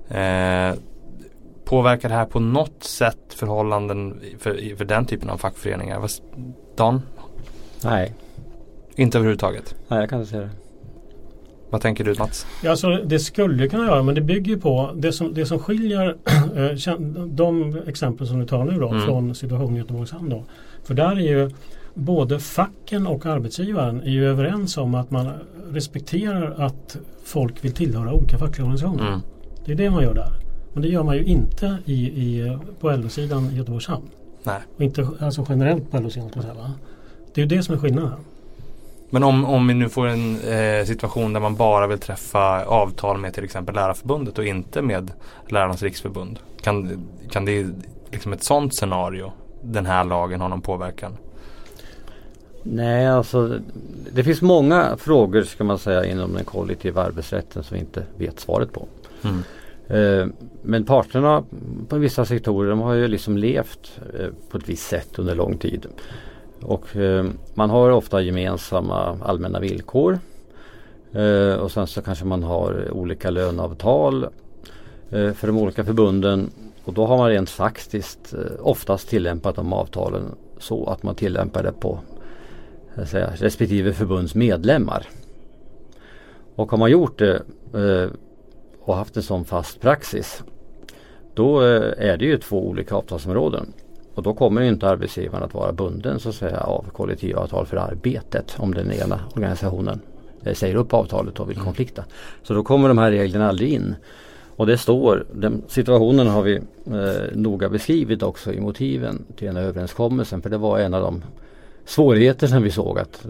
Påverkar det här på något sätt förhållanden för den typen av fackföreningar? Dan? Nej. Inte överhuvudtaget? Nej, jag kan inte säga det. Vad tänker du, Mats? Ja, alltså, det skulle kunna göra, men det bygger på det som skiljer de exempel som du tar nu då, från situationen i Göteborgs hamn då. För där är ju både facken och arbetsgivaren är ju överens om att man respekterar att folk vill tillhöra olika fackliga organisationer. Det är det man gör där. Men det gör man ju inte på LO-sidan i Göteborgs hamn. Nej. Och inte alltså generellt på LO-sidan. Det är ju det som är skillnaden. Men om vi nu får en situation där man bara vill träffa avtal med till exempel Lärarförbundet och inte med Lärarnas riksförbund. Kan det liksom ett sånt scenario, den här lagen, ha någon påverkan? Nej, alltså det finns många frågor, ska man säga, inom den kollektiva arbetsrätten som vi inte vet svaret på. Men parterna på vissa sektorer, de har ju liksom levt på ett visst sätt under lång tid. Och man har ofta gemensamma allmänna villkor. Och sen så kanske man har olika löneavtal för de olika förbunden. Och då har man rent faktiskt oftast tillämpat de avtalen så att man tillämpar det på respektive förbunds medlemmar. Och har man gjort det och haft en sån fast praxis, då är det ju 2 olika avtalsområden. Och då kommer inte arbetsgivaren att vara bunden så att säga av kollektivavtal för arbetet om den ena organisationen säger upp avtalet och vill konflikta. Så då kommer de här reglerna aldrig in. Och det står, den situationen har vi noga beskrivit också i motiven till den här överenskommelsen. För det var en av de svårigheter som vi såg, att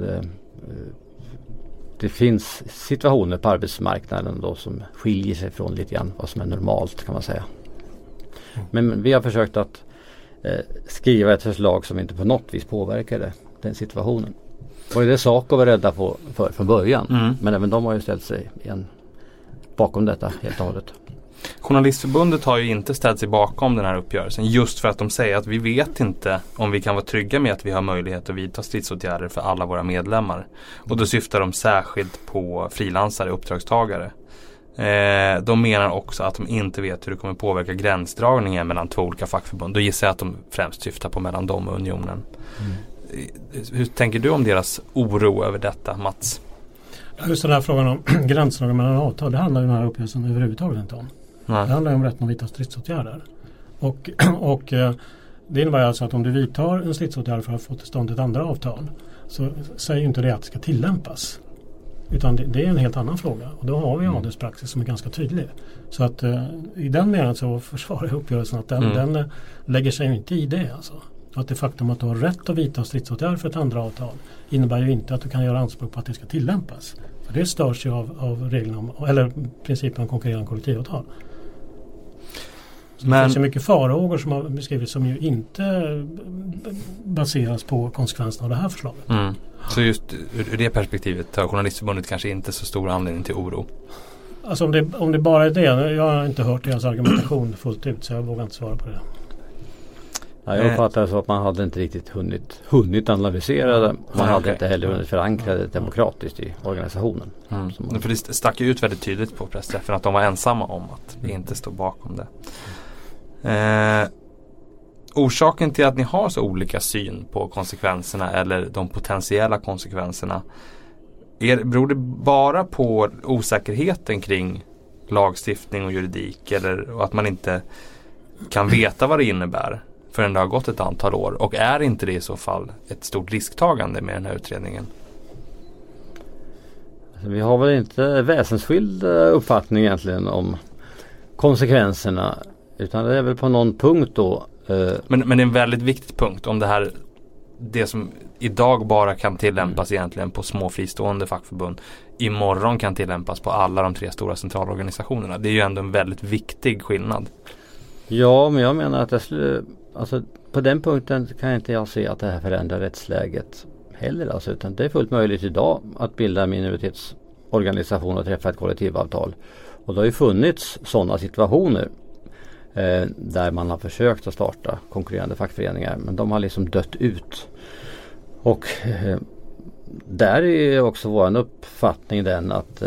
det finns situationer på arbetsmarknaden då som skiljer sig från lite grann vad som är normalt, kan man säga. Men vi har försökt att skriva ett förslag som inte på något vis påverkade den situationen. Och det SACO var rädda för från början. Men även de har ju ställt sig bakom detta helt och hållet. Journalistförbundet har ju inte ställt sig bakom den här uppgörelsen just för att de säger att vi vet inte om vi kan vara trygga med att vi har möjlighet att vidta stridsåtgärder för alla våra medlemmar. Och då syftar de särskilt på frilansare, uppdragstagare. De menar också att de inte vet hur det kommer påverka gränsdragningen mellan 2 olika fackförbund. Då gissar jag att de främst syftar på mellan dem och Unionen. Hur tänker du om deras oro över detta, Mats? Just den här frågan om gränsdragningen mellan avtal, det handlar ju den här uppgörelsen överhuvudtaget inte om. Nej. Det handlar ju om rätten att vidta stridsåtgärder. Och det innebär alltså att om du vidtar en stridsåtgärd för att få till stånd ett andra avtal, så säger ju inte det att det ska tillämpas. Utan det är en helt annan fråga. Och då har vi ADs praxis som är ganska tydlig. Så att i den meningen så försvarar jag uppgörelsen att den lägger sig inte i det. Alltså. Att det faktum att du har rätt att vidta stridsåtgärder för ett andra avtal innebär ju inte att du kan göra anspråk på att det ska tillämpas. För det störs ju av reglerna eller principen om konkurrerande kollektivavtal. Det finns ju mycket farhågor som har beskrivits som ju inte baseras på konsekvenserna av det här förslaget. Så just ur det perspektivet har Journalistförbundet kanske inte så stor anledning till oro? Alltså om det bara är det, jag har inte hört deras argumentation fullt ut så jag vågar inte svara på det. Ja, jag uppfattar så att man hade inte riktigt hunnit analysera det. Man hade inte heller hunnit förankra det demokratiskt i organisationen. För det stack ju ut väldigt tydligt på pressträffen att de var ensamma om att vi inte står bakom det. Orsaken till att ni har så olika syn på konsekvenserna eller de potentiella konsekvenserna, beror det bara på osäkerheten kring lagstiftning och juridik eller att man inte kan veta vad det innebär förrän det har gått ett antal år? Och är inte det i så fall ett stort risktagande med den här utredningen? Vi har väl inte väsensskild uppfattning egentligen om konsekvenserna, utan det är väl på någon punkt då. Men det är en väldigt viktig punkt om det som idag bara kan tillämpas egentligen på små fristående fackförbund imorgon kan tillämpas på alla de 3 stora centralorganisationerna. Det är ju ändå en väldigt viktig skillnad. Ja, men jag menar att på den punkten kan inte jag se att det här förändrar rättsläget heller. Alltså, utan det är fullt möjligt idag att bilda en minoritetsorganisation och träffa ett kollektivavtal. Och det har ju funnits sådana situationer där man har försökt att starta konkurrerande fackföreningar, men de har liksom dött ut. Och där är också vår uppfattning den att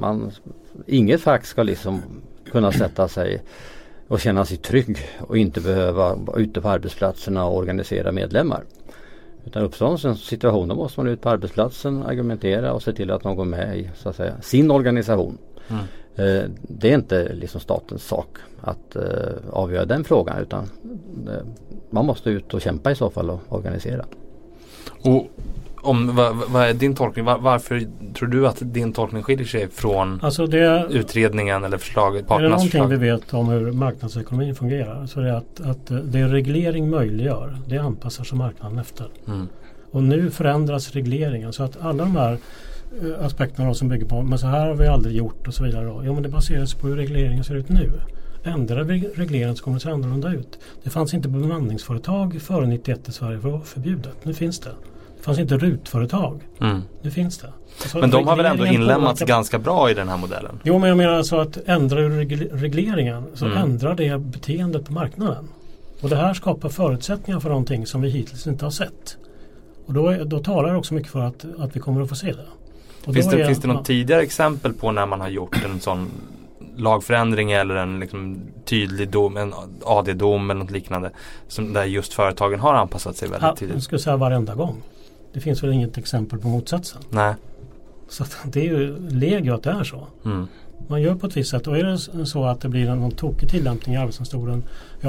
inget fack ska liksom kunna sätta sig och känna sig trygg och inte behöva vara ute på arbetsplatserna och organisera medlemmar. Utan uppstår en situation, då måste man ut på arbetsplatsen, argumentera och se till att någon går med i så att säga, sin organisation. Det är inte liksom statens sak att avgöra den frågan, utan man måste ut och kämpa i så fall och organisera. Och vad är din tolkning? Varför tror du att din tolkning skiljer sig från utredningen eller förslaget? Är det någonting vi vet om hur marknadsekonomin fungerar, så är det att det reglering möjliggör, det anpassar sig marknaden efter. Och nu förändras regleringen så att alla de här aspekterna som bygger på men så här har vi aldrig gjort och så vidare. Jo, men det baseras på hur regleringen ser ut nu. Ändrar vi regleringen så kommer det se annorlunda ut. Det fanns inte bemanningsföretag före 91 i Sverige för förbjudet. Nu finns det. Det fanns inte rutföretag. Nu finns det. Alltså, men de har väl ändå inlämnats ganska bra i den här modellen? Jo, men jag menar alltså att ändra regleringen så ändrar det beteendet på marknaden. Och det här skapar förutsättningar för någonting som vi hittills inte har sett. Och då talar det också mycket för att vi kommer att få se det. Finns det något tidigare exempel på när man har gjort en sån lagförändring eller en liksom tydlig dom, en AD-dom eller något liknande som där just företagen har anpassat sig väldigt tidigt? Jag skulle säga varenda gång. Det finns väl inget exempel på motsatsen. Nej. Så att det är ju legio att det är så. Man gör på ett visst sätt. Och är det så att det blir någon tokig tillämpning i Arbetsdomstolen,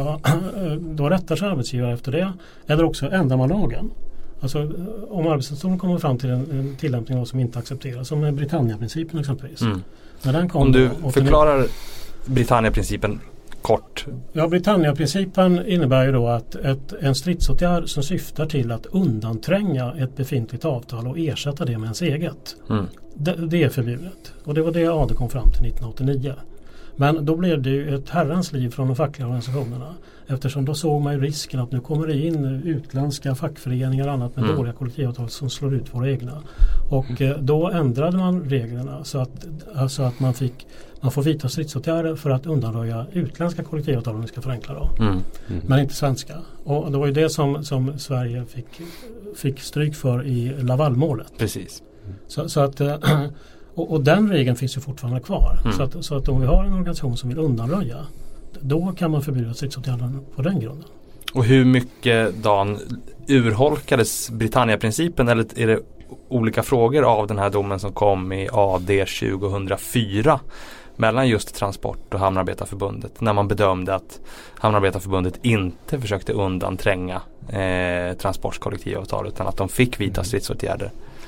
då rättar sig arbetsgivare efter det. Eller också ändrar man lagen. Alltså om Arbetsdomstolen kommer fram till en tillämpning som inte accepteras, som är Britannia-principen exempelvis. När den kom om du förklarar Britannia-principen kort. Ja, Britannia-principen innebär ju då att en stridsåtgärd som syftar till att undantränga ett befintligt avtal och ersätta det med ens eget. Det är förbjudet. Och det var det AD kom fram till 1989. Men då blev det ju ett herrans liv från de fackliga organisationerna. Eftersom då såg man ju risken att nu kommer det in utländska fackföreningar och annat med dåliga kollektivavtal som slår ut våra egna. Och då ändrade man reglerna så att man får vidta stridsåtgärder för att undanröja utländska kollektivavtal om vi ska förenkla då. Men inte svenska. Och det var ju det som Sverige fick stryk för i Lavalmålet. Precis. Så att och den regeln finns ju fortfarande kvar. Så att om vi har en organisation som vill undanröja, då kan man förbjuda stridsåtgärderna på den grunden. Och hur mycket, Dan, urholkades Britannia-principen, eller är det olika frågor av den här domen som kom i AD 2004 mellan just Transport och Hamnarbetarförbundet, när man bedömde att Hamnarbetarförbundet inte försökte undantränga Transports kollektivavtal utan att de fick vidta stridsåtgärder?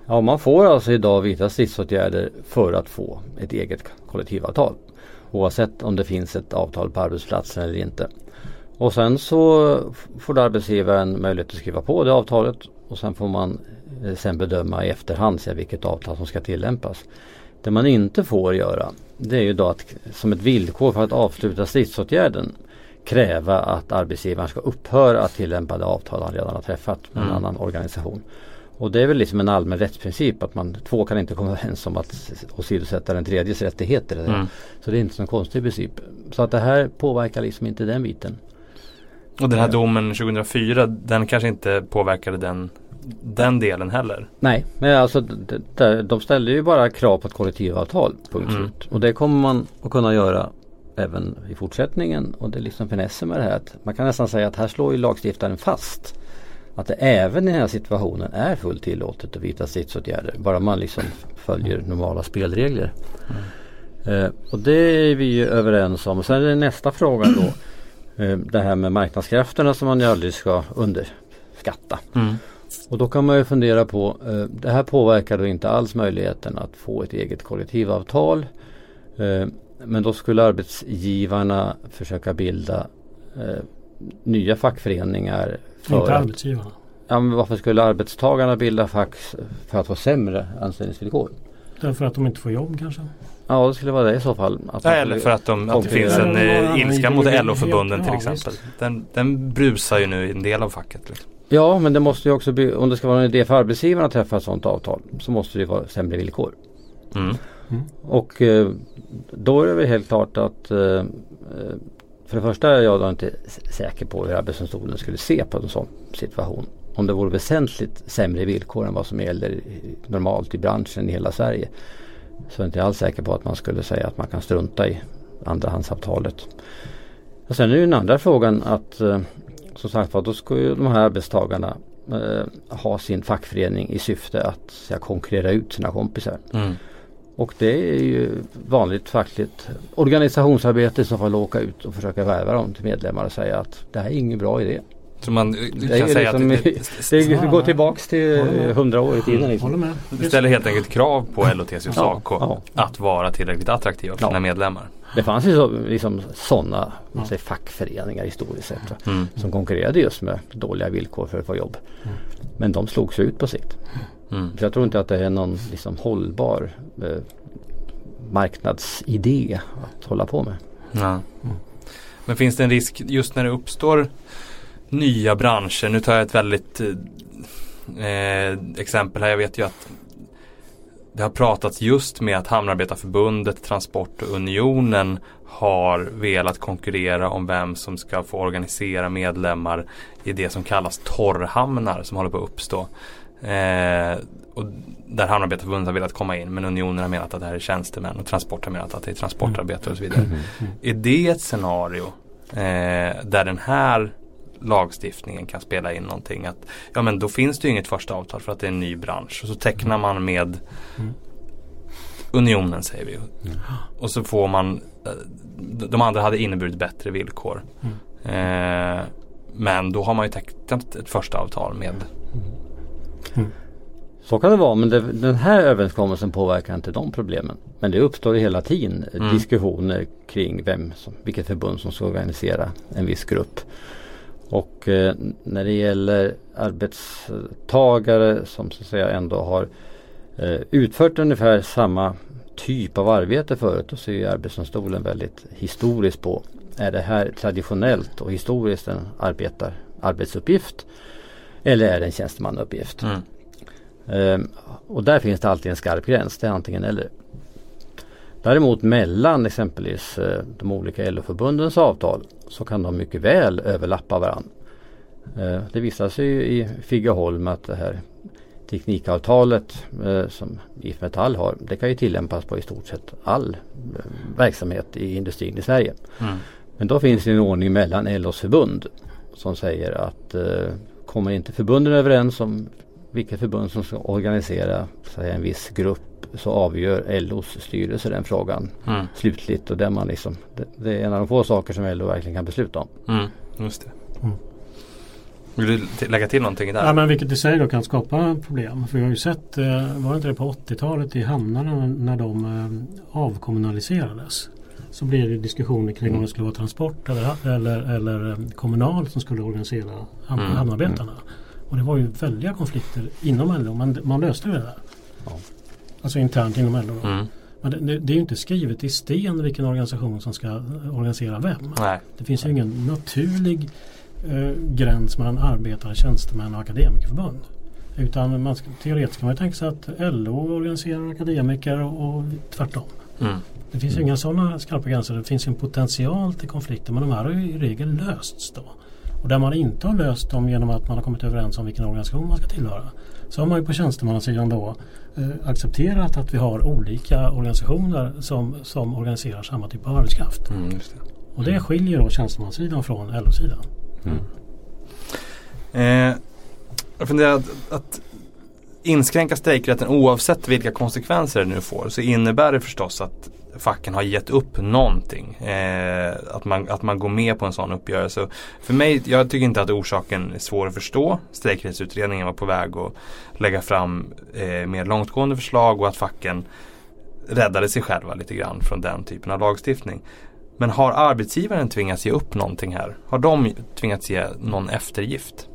Ja, man får alltså idag vidta stridsåtgärder för att få ett eget kollektivavtal. Oavsett om det finns ett avtal på arbetsplatsen eller inte. Och sen så får arbetsgivaren möjlighet att skriva på det avtalet och sen får man sen bedöma i efterhand vilket avtal som ska tillämpas. Det man inte får göra, det är ju då att som ett villkor för att avsluta stridsåtgärden kräva att arbetsgivaren ska upphöra att tillämpa det avtal han redan har träffat med en annan organisation. Och det är väl liksom en allmän rättsprincip att två kan inte komma överens om att åsidosätta den tredjes rättigheter. Så det är inte så konstig princip. Så att det här påverkar liksom inte den biten. Och den här domen 2004, den kanske inte påverkade den delen heller? Nej, men alltså de ställde ju bara krav på ett kollektivavtal. Punkt slut. Och det kommer man att kunna göra även i fortsättningen. Och det är liksom finessen med det här. Att man kan nästan säga att här slår ju lagstiftaren fast att det även i den här situationen är fullt tillåtet att vidta stridsåtgärder. Bara man liksom följer normala spelregler. Och det är vi ju överens om. Sen är det nästa fråga då. Det här med marknadskrafterna som man ju aldrig ska underskatta. Och då kan man ju fundera på, det här påverkar då inte alls möjligheten att få ett eget kollektivavtal. Men då skulle arbetsgivarna försöka bilda nya fackföreningar. Inte arbetsgivarna. Ja, men varför skulle arbetstagarna bilda fack för att få sämre anställningsvillkor? Därför att de inte får jobb kanske? Ja, det skulle vara det i så fall. Eller för att det finns en ilska mot LO-förbunden till exempel. Den brusar ju nu i en del av facket. Liksom. Ja, men det måste ju också om det ska vara en idé för arbetsgivarna att träffa ett sådant avtal så måste det vara sämre villkor. Och då är det väl helt klart att för det första är jag då inte säker på hur Arbetsdomstolen skulle se på en sån situation. Om det vore väsentligt sämre villkor än vad som gäller normalt i branschen i hela Sverige. Så är jag inte alls säker på att man skulle säga att man kan strunta i andrahandsavtalet. Och sen är ju den andra frågan att som sagt då ska ju de här arbetstagarna ha sin fackförening i syfte att konkurrera ut sina kompisar. Och det är ju vanligt fackligt organisationsarbete som får åka ut och försöka värva dem till medlemmar och säga att det här är ingen bra idé. Så man kan säga liksom, att det går tillbaks till 100 år i tiden. Liksom. Det ställer helt enkelt krav på LO, TCO och SACO att vara tillräckligt attraktiva för sina medlemmar. Det fanns ju sådana fackföreningar historiskt sett som konkurrerade just med dåliga villkor för att få jobb. Men de slogs ut på sikt. Så jag tror inte att det är någon hållbar marknadsidé att hålla på med. Men finns det en risk just när det uppstår nya branscher? Nu tar jag ett väldigt exempel här. Jag vet ju att det har pratats just med att Hamnarbetarförbundet, Transport och Unionen har velat konkurrera om vem som ska få organisera medlemmar i det som kallas torrhamnar som håller på att uppstå. Och där Hamnarbetarförbundet har velat komma in, men Unionen har menat att det här är tjänstemän och Transport har menat att det är transportarbetare och så vidare. Är det ett scenario där den här lagstiftningen kan spela in någonting, att men då finns det ju inget första avtal för att det är en ny bransch, och så tecknar man med Unionen, säger vi, och så får man de andra hade inneburit bättre villkor, men då har man ju tecknat ett första avtal med Så kan det vara, men den här överenskommelsen påverkar inte de problemen. Men det uppstår hela tiden diskussioner kring vilket förbund som ska organisera en viss grupp. Och när det gäller arbetstagare som så att säga ändå har utfört ungefär samma typ av arbete förut, och så är Arbetsdomstolen väldigt historiskt på, är det här traditionellt och historiskt en arbetsuppgift eller är det en tjänstemannauppgift? Och där finns det alltid en skarp gräns, det är antingen eller. Däremot mellan exempelvis de olika LO-förbundens avtal så kan de mycket väl överlappa varandra. Det visar sig ju i Figeholm att det här teknikavtalet som IF Metall har, det kan ju tillämpas på i stort sett all verksamhet i industrin i Sverige. Men då finns det en ordning mellan LOs förbund som säger att kommer inte förbunden överens om vilket förbund som ska organisera en viss grupp, så avgör LOs styrelse den frågan slutligt, och där man det är en av de få saker som LO verkligen kan besluta om. Just det. Vill du lägga till någonting där? Ja, men vilket i sig då kan skapa problem. För vi har ju sett, var inte det på 80-talet i hamnarna när de avkommunaliserades, så blir det diskussioner kring om det skulle vara transport eller kommunal som skulle organisera hamnarbetarna. Och det var ju väldiga konflikter inom LO, men man löste det där. Ja. Alltså internt inom LO. Men det är ju inte skrivet i sten vilken organisation som ska organisera vem. Nej. Det finns ju ingen naturlig gräns mellan arbetare, tjänstemän och akademikerförbund. Utan teoretiskt kan man tänka sig att LO organiserar akademiker och tvärtom. Det finns ju inga sådana skarpa gränser. Det finns ju en potential till konflikter, men de här har ju i regel lösts då. Och där man inte har löst dem genom att man har kommit överens om vilken organisation man ska tillhöra, så har man ju på tjänstemannasidan då accepterat att vi har olika organisationer som organiserar samma typ av arbetskraft. Just det. Och det skiljer då tjänstemannasidan från LO-sidan. Jag funderar att inskränka strejkrätten oavsett vilka konsekvenser det nu får, så innebär det förstås att facken har gett upp någonting. Att man går med på en sån uppgörelse. För mig, jag tycker inte att orsaken är svår att förstå. Strejkrättsutredningen var på väg att lägga fram mer långtgående förslag, och att facken räddade sig själva lite grann från den typen av lagstiftning. Men har arbetsgivaren tvingats ge upp någonting här? Har de tvingats ge någon eftergift?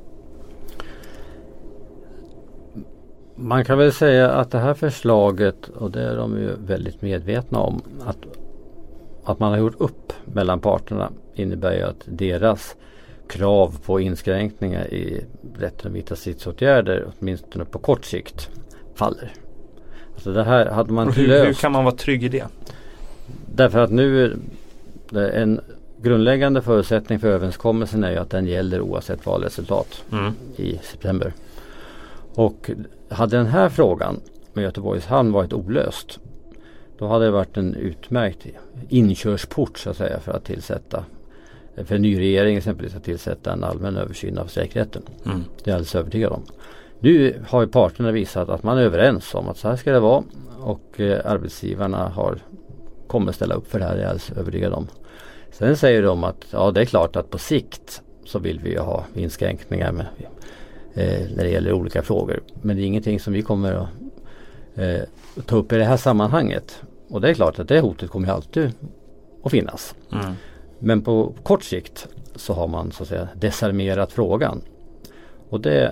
Man kan väl säga att det här förslaget, och det är de ju väldigt medvetna om, att man har gjort upp mellan parterna innebär ju att deras krav på inskränkningar i rätten att vidta stridsåtgärder åtminstone på kort sikt faller. Alltså det här hade man löst. Hur kan man vara trygg i det? Därför att nu är det en grundläggande förutsättning för överenskommelsen är ju att den gäller oavsett valresultat i september. Och hade den här frågan med Göteborgs hamn varit olöst, då hade det varit en utmärkt inkörsport så att säga för en ny regering exempelvis att tillsätta en allmän översyn av säkerheten. Det är jag alldeles övertygad om. Nu har ju parterna visat att man är överens om att så här ska det vara, och arbetsgivarna kommer ställa upp för det här, är jag alldeles övertygad om. Sen säger de att ja, det är klart att på sikt så vill vi ju ha inskränkningar när det gäller olika frågor. Men det är ingenting som vi kommer att ta upp i det här sammanhanget. Och det är klart att det hotet kommer ju alltid att finnas. Men på kort sikt så har man så att säga desarmerat frågan. Och det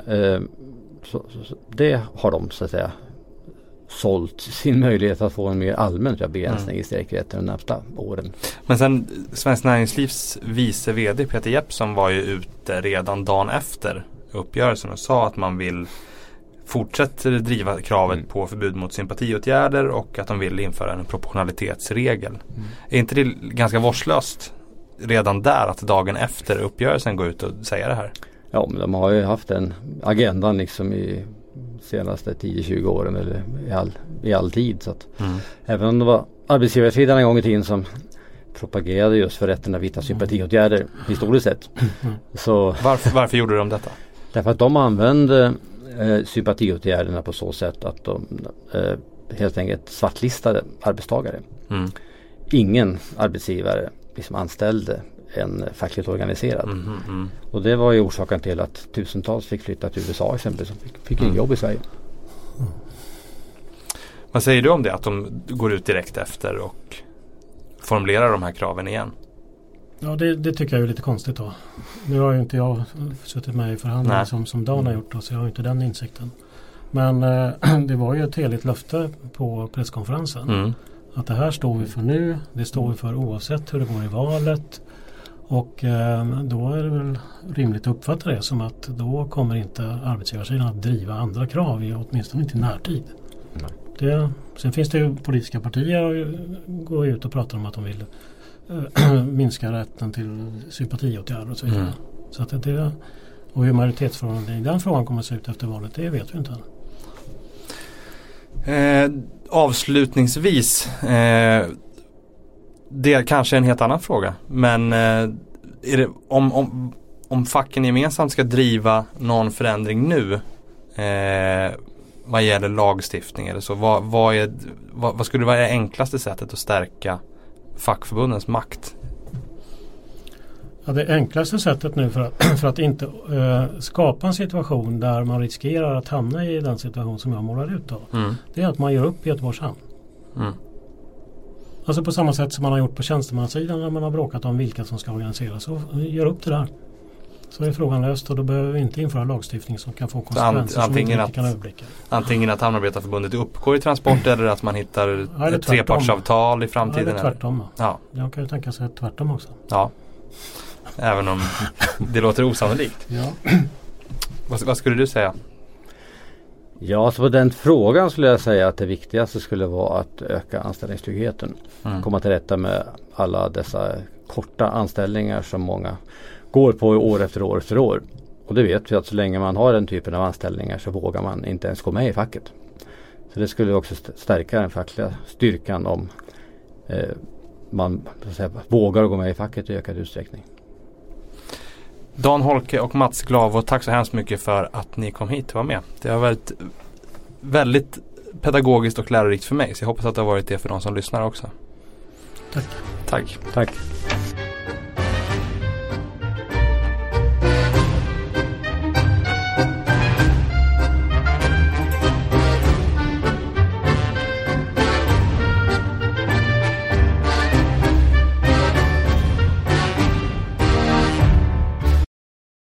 har de så att säga sålt sin möjlighet att få en mer allmän begränsning i strejkrätten de närmsta åren. Men sen Svenskt Näringslivs vice vd Peter Jeppsson var ju ute redan dagen efter uppgörelsen och sa att man vill fortsätta driva kravet på förbud mot sympatiåtgärder och att de vill införa en proportionalitetsregel. Är inte det ganska vårdslöst redan där att dagen efter uppgörelsen gå ut och säga det här? Ja, men de har ju haft en agendan liksom i senaste 10-20 åren eller i all tid. Så att även om det var arbetsgivarsidan en gång i tiden som propagerade just för rätten att vidta sympatiåtgärder historiskt sett. Så Varför gjorde de detta? Därför att de använde sympatiåtgärderna på så sätt att de helt enkelt svartlistade arbetstagare. Ingen arbetsgivare liksom anställde en fackligt organiserad. Och det var ju orsaken till att tusentals fick flytta till USA exempelvis, som fick en jobb i Sverige. Vad säger du om det, att de går ut direkt efter och formulerar de här kraven igen? Ja, det tycker jag är lite konstigt då. Nu har ju inte jag suttit med i förhandlingar som Dan har gjort då, så jag har inte den insikten. Men det var ju ett heligt löfte på presskonferensen. Att det här står vi för nu, det står vi för oavsett hur det går i valet. Och då är det väl rimligt att uppfatta det som att då kommer inte arbetsgivarsidan att driva andra krav, åtminstone inte i närtid. Sen finns det ju politiska partier som går ut och pratar om att de vill minska rätten till sympatiåtgärder och så vidare. Så att och hur majoritetsförhållanden i den frågan kommer att se ut efter valet, det vet vi inte. Avslutningsvis, det är kanske en helt annan fråga, men är det, om facken gemensamt ska driva någon förändring nu vad gäller lagstiftning eller så, vad skulle vara det enklaste sättet att stärka fackförbundens makt? Ja, det enklaste sättet nu för att inte skapa en situation där man riskerar att hamna i den situation som jag målar ut då. Det är att man gör upp i Göteborgs hamn. Alltså på samma sätt som man har gjort på tjänstemannasidan när man har bråkat om vilka som ska organiseras. Så gör upp det där. Så är frågan löst och då behöver vi inte införa lagstiftning som kan få konsekvenser som vi inte kan överblicka. Antingen att Hamnarbetarförbundet uppgår i transport eller att man hittar ett trepartsavtal i framtiden. Ja, tvärtom. Ja. Jag kan ju tänka sig tvärtom också. Ja, även om det låter osannolikt. Ja. Vad skulle du säga? Ja, så på den frågan skulle jag säga att det viktigaste skulle vara att öka anställningstryggheten. Komma till rätta med alla dessa korta anställningar som många går på år efter år efter år. Och det vet vi att så länge man har den typen av anställningar så vågar man inte ens gå med i facket. Så det skulle också stärka den fackliga styrkan om man så att säga, vågar gå med i facket i ökad utsträckning. Dan Holke och Mats Glavo, tack så hemskt mycket för att ni kom hit och var med. Det har varit väldigt pedagogiskt och lärorikt för mig, så jag hoppas att det har varit det för de som lyssnar också. Tack. Tack. Tack.